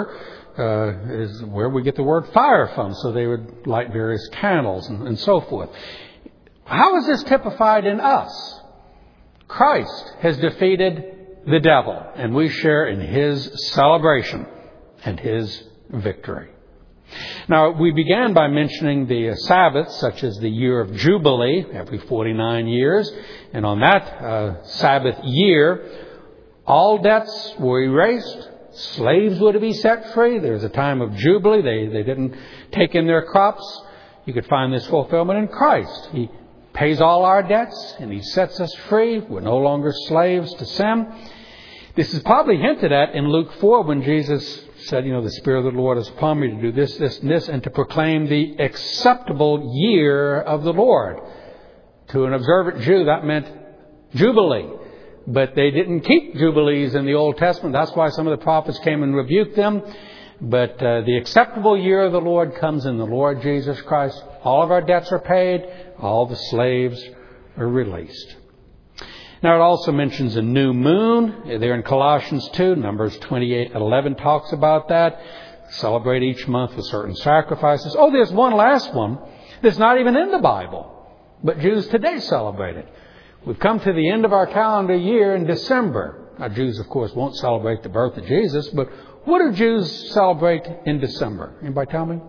Pur is where we get the word fire from. So they would light various candles and so forth. How is this typified in us? Christ has defeated the devil, and we share in his celebration and his victory. Now, we began by mentioning the Sabbaths, such as the year of Jubilee, every 49 years. And on that Sabbath year, all debts were erased. Slaves were to be set free. There was a time of Jubilee. They didn't take in their crops. You could find this fulfillment in Christ. He pays all our debts, and he sets us free. We're no longer slaves to sin. This is probably hinted at in Luke 4 when Jesus said, the Spirit of the Lord is upon me to do this, this, and this, and to proclaim the acceptable year of the Lord. To an observant Jew, that meant Jubilee. But they didn't keep Jubilees in the Old Testament. That's why some of the prophets came and rebuked them. But the acceptable year of the Lord comes in the Lord Jesus Christ. All of our debts are paid. All the slaves are released. Now it also mentions a new moon. There in Colossians 2, Numbers 28:11 talks about that. Celebrate each month with certain sacrifices. Oh, there's one last one that's not even in the Bible, but Jews today celebrate it. We've come to the end of our calendar year in December. Now, Jews, of course, won't celebrate the birth of Jesus, but what do Jews celebrate in December? Anybody tell me?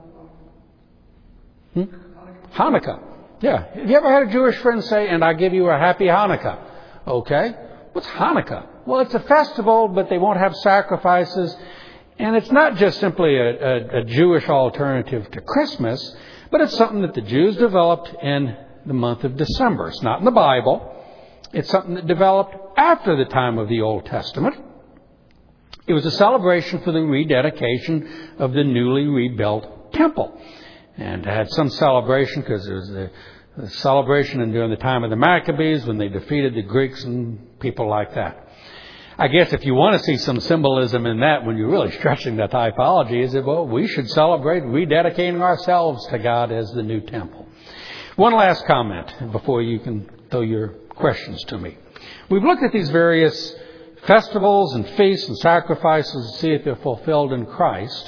Hanukkah. Yeah. Have you ever had a Jewish friend say, and I give you a happy Hanukkah? Okay. What's Hanukkah? Well, it's a festival, but they won't have sacrifices. And it's not just simply a Jewish alternative to Christmas, but it's something that the Jews developed in the month of December. It's not in the Bible. It's something that developed after the time of the Old Testament. It was a celebration for the rededication of the newly rebuilt temple. And had some celebration because there was the celebration during the time of the Maccabees when they defeated the Greeks and people like that. I guess if you want to see some symbolism in that when you're really stretching the typology, is that, well, we should celebrate rededicating ourselves to God as the new temple. One last comment before you can throw your questions to me. We've looked at these various festivals and feasts and sacrifices to see if they're fulfilled in Christ.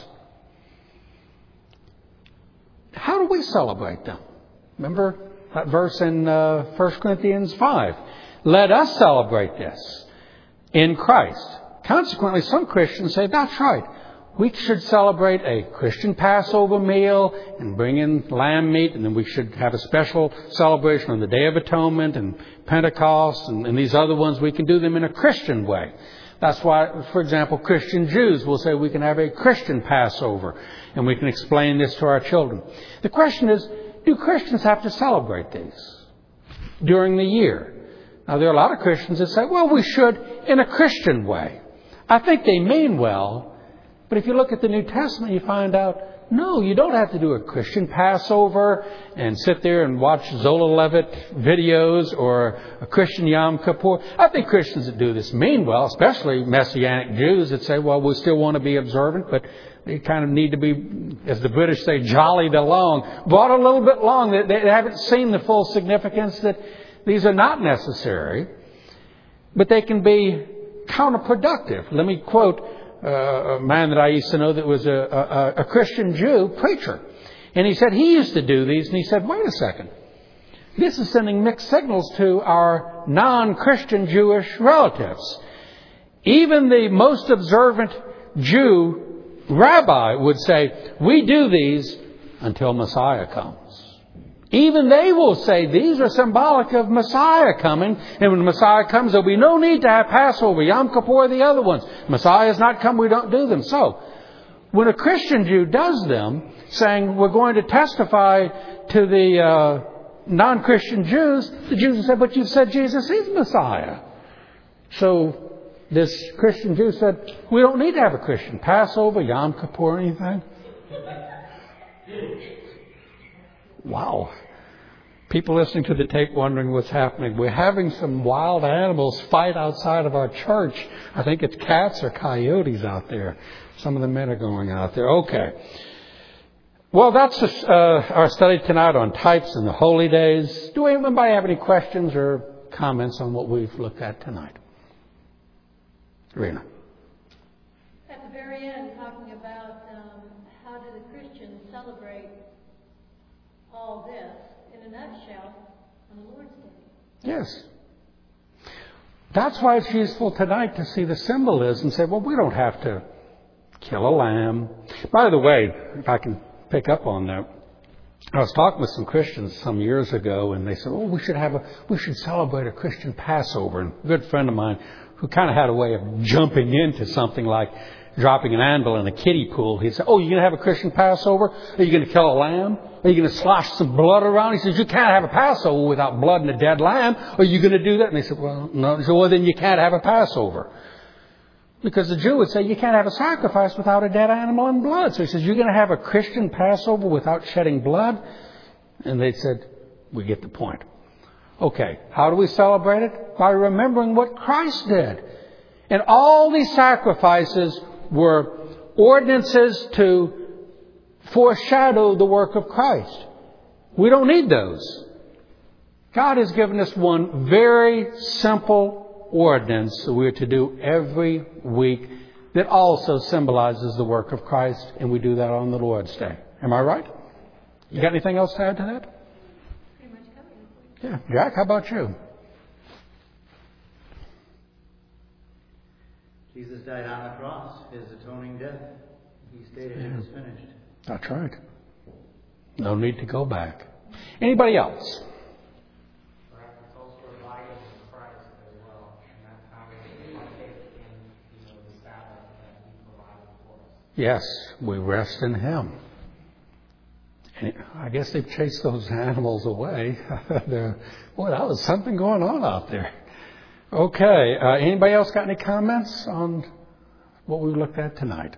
How do we celebrate them? Remember that verse in 1 Corinthians 5. Let us celebrate this in Christ. Consequently, some Christians say, that's right. We should celebrate a Christian Passover meal and bring in lamb meat, and then we should have a special celebration on the Day of Atonement and Pentecost and these other ones. We can do them in a Christian way. That's why, for example, Christian Jews will say we can have a Christian Passover, and we can explain this to our children. The question is, do Christians have to celebrate these during the year? Now, there are a lot of Christians that say, well, we should in a Christian way. I think they mean well, but if you look at the New Testament, you find out, no, you don't have to do a Christian Passover and sit there and watch Zola Levitt videos or a Christian Yom Kippur. I think Christians that do this mean well, especially Messianic Jews that say, well, we still want to be observant, but they kind of need to be, as the British say, jollied along, brought a little bit along. They haven't seen the full significance that these are not necessary, but they can be counterproductive. Let me quote a man that I used to know that was a Christian Jew preacher. And he said he used to do these. And he said, wait a second. This is sending mixed signals to our non-Christian Jewish relatives. Even the most observant Jew rabbi would say, we do these until Messiah comes. Even they will say these are symbolic of Messiah coming. And when Messiah comes, there'll be no need to have Passover, Yom Kippur, or the other ones. Messiah's not come, we don't do them. So, when a Christian Jew does them, saying we're going to testify to the non-Christian Jews, the Jews will say, but you've said Jesus is Messiah. So, this Christian Jew said, we don't need to have a Christian Passover, Yom Kippur, or anything. Wow. People listening to the tape wondering what's happening. We're having some wild animals fight outside of our church. I think it's cats or coyotes out there. Some of the men are going out there. Okay. Well, that's our study tonight on types and the holy days. Do anybody have any questions or comments on what we've looked at tonight? Rena. At the very end, talking about how do the Christians celebrate all this, in a nutshell, on the Lord's Day. Yes. That's why it's useful tonight to see the symbolism and say, well, we don't have to kill a lamb. By the way, if I can pick up on that, I was talking with some Christians some years ago, and they said, oh, we should celebrate a Christian Passover. And a good friend of mine who kind of had a way of jumping into something like dropping an anvil in a kiddie pool. He said, oh, you're going to have a Christian Passover? Are you going to kill a lamb? Are you going to slosh some blood around? He says, you can't have a Passover without blood and a dead lamb. Are you going to do that? And they said, well, no. He said, well, then you can't have a Passover. Because the Jew would say, you can't have a sacrifice without a dead animal and blood. So he says, you're going to have a Christian Passover without shedding blood? And they said, we get the point. Okay, how do we celebrate it? By remembering what Christ did. And all these sacrifices were ordinances to foreshadow the work of Christ. We don't need those. God has given us one very simple ordinance that we're to do every week that also symbolizes the work of Christ, and we do that on the Lord's Day. Am I right? You got anything else to add to that? Pretty much covered. Yeah. Jack, how about you? Jesus died on the cross, his atoning death. He stated it was finished. That's right. No need to go back. Anybody else? It's also abiding in Christ as well, and that's how we partake in the Sabbath that He provided for us. Yes, we rest in Him. And I guess they've chased those animals away. Boy, that was something going on out there. Okay, anybody else got any comments on what we looked at tonight?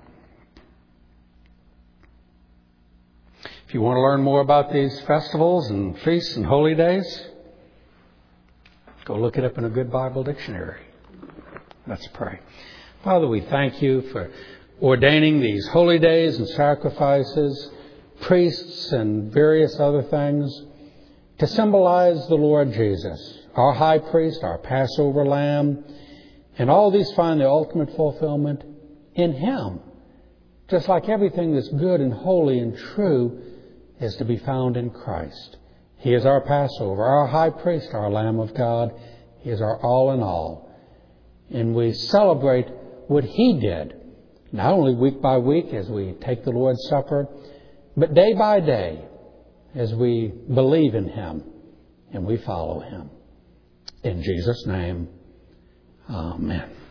If you want to learn more about these festivals and feasts and holy days, go look it up in a good Bible dictionary. Let's pray. Father, we thank you for ordaining these holy days and sacrifices, priests and various other things to symbolize the Lord Jesus, our high priest, our Passover lamb, and all these find the ultimate fulfillment in Him. Just like everything that's good and holy and true is to be found in Christ. He is our Passover, our high priest, our Lamb of God. He is our all in all. And we celebrate what He did, not only week by week as we take the Lord's Supper, but day by day as we believe in Him and we follow Him. In Jesus' name, amen.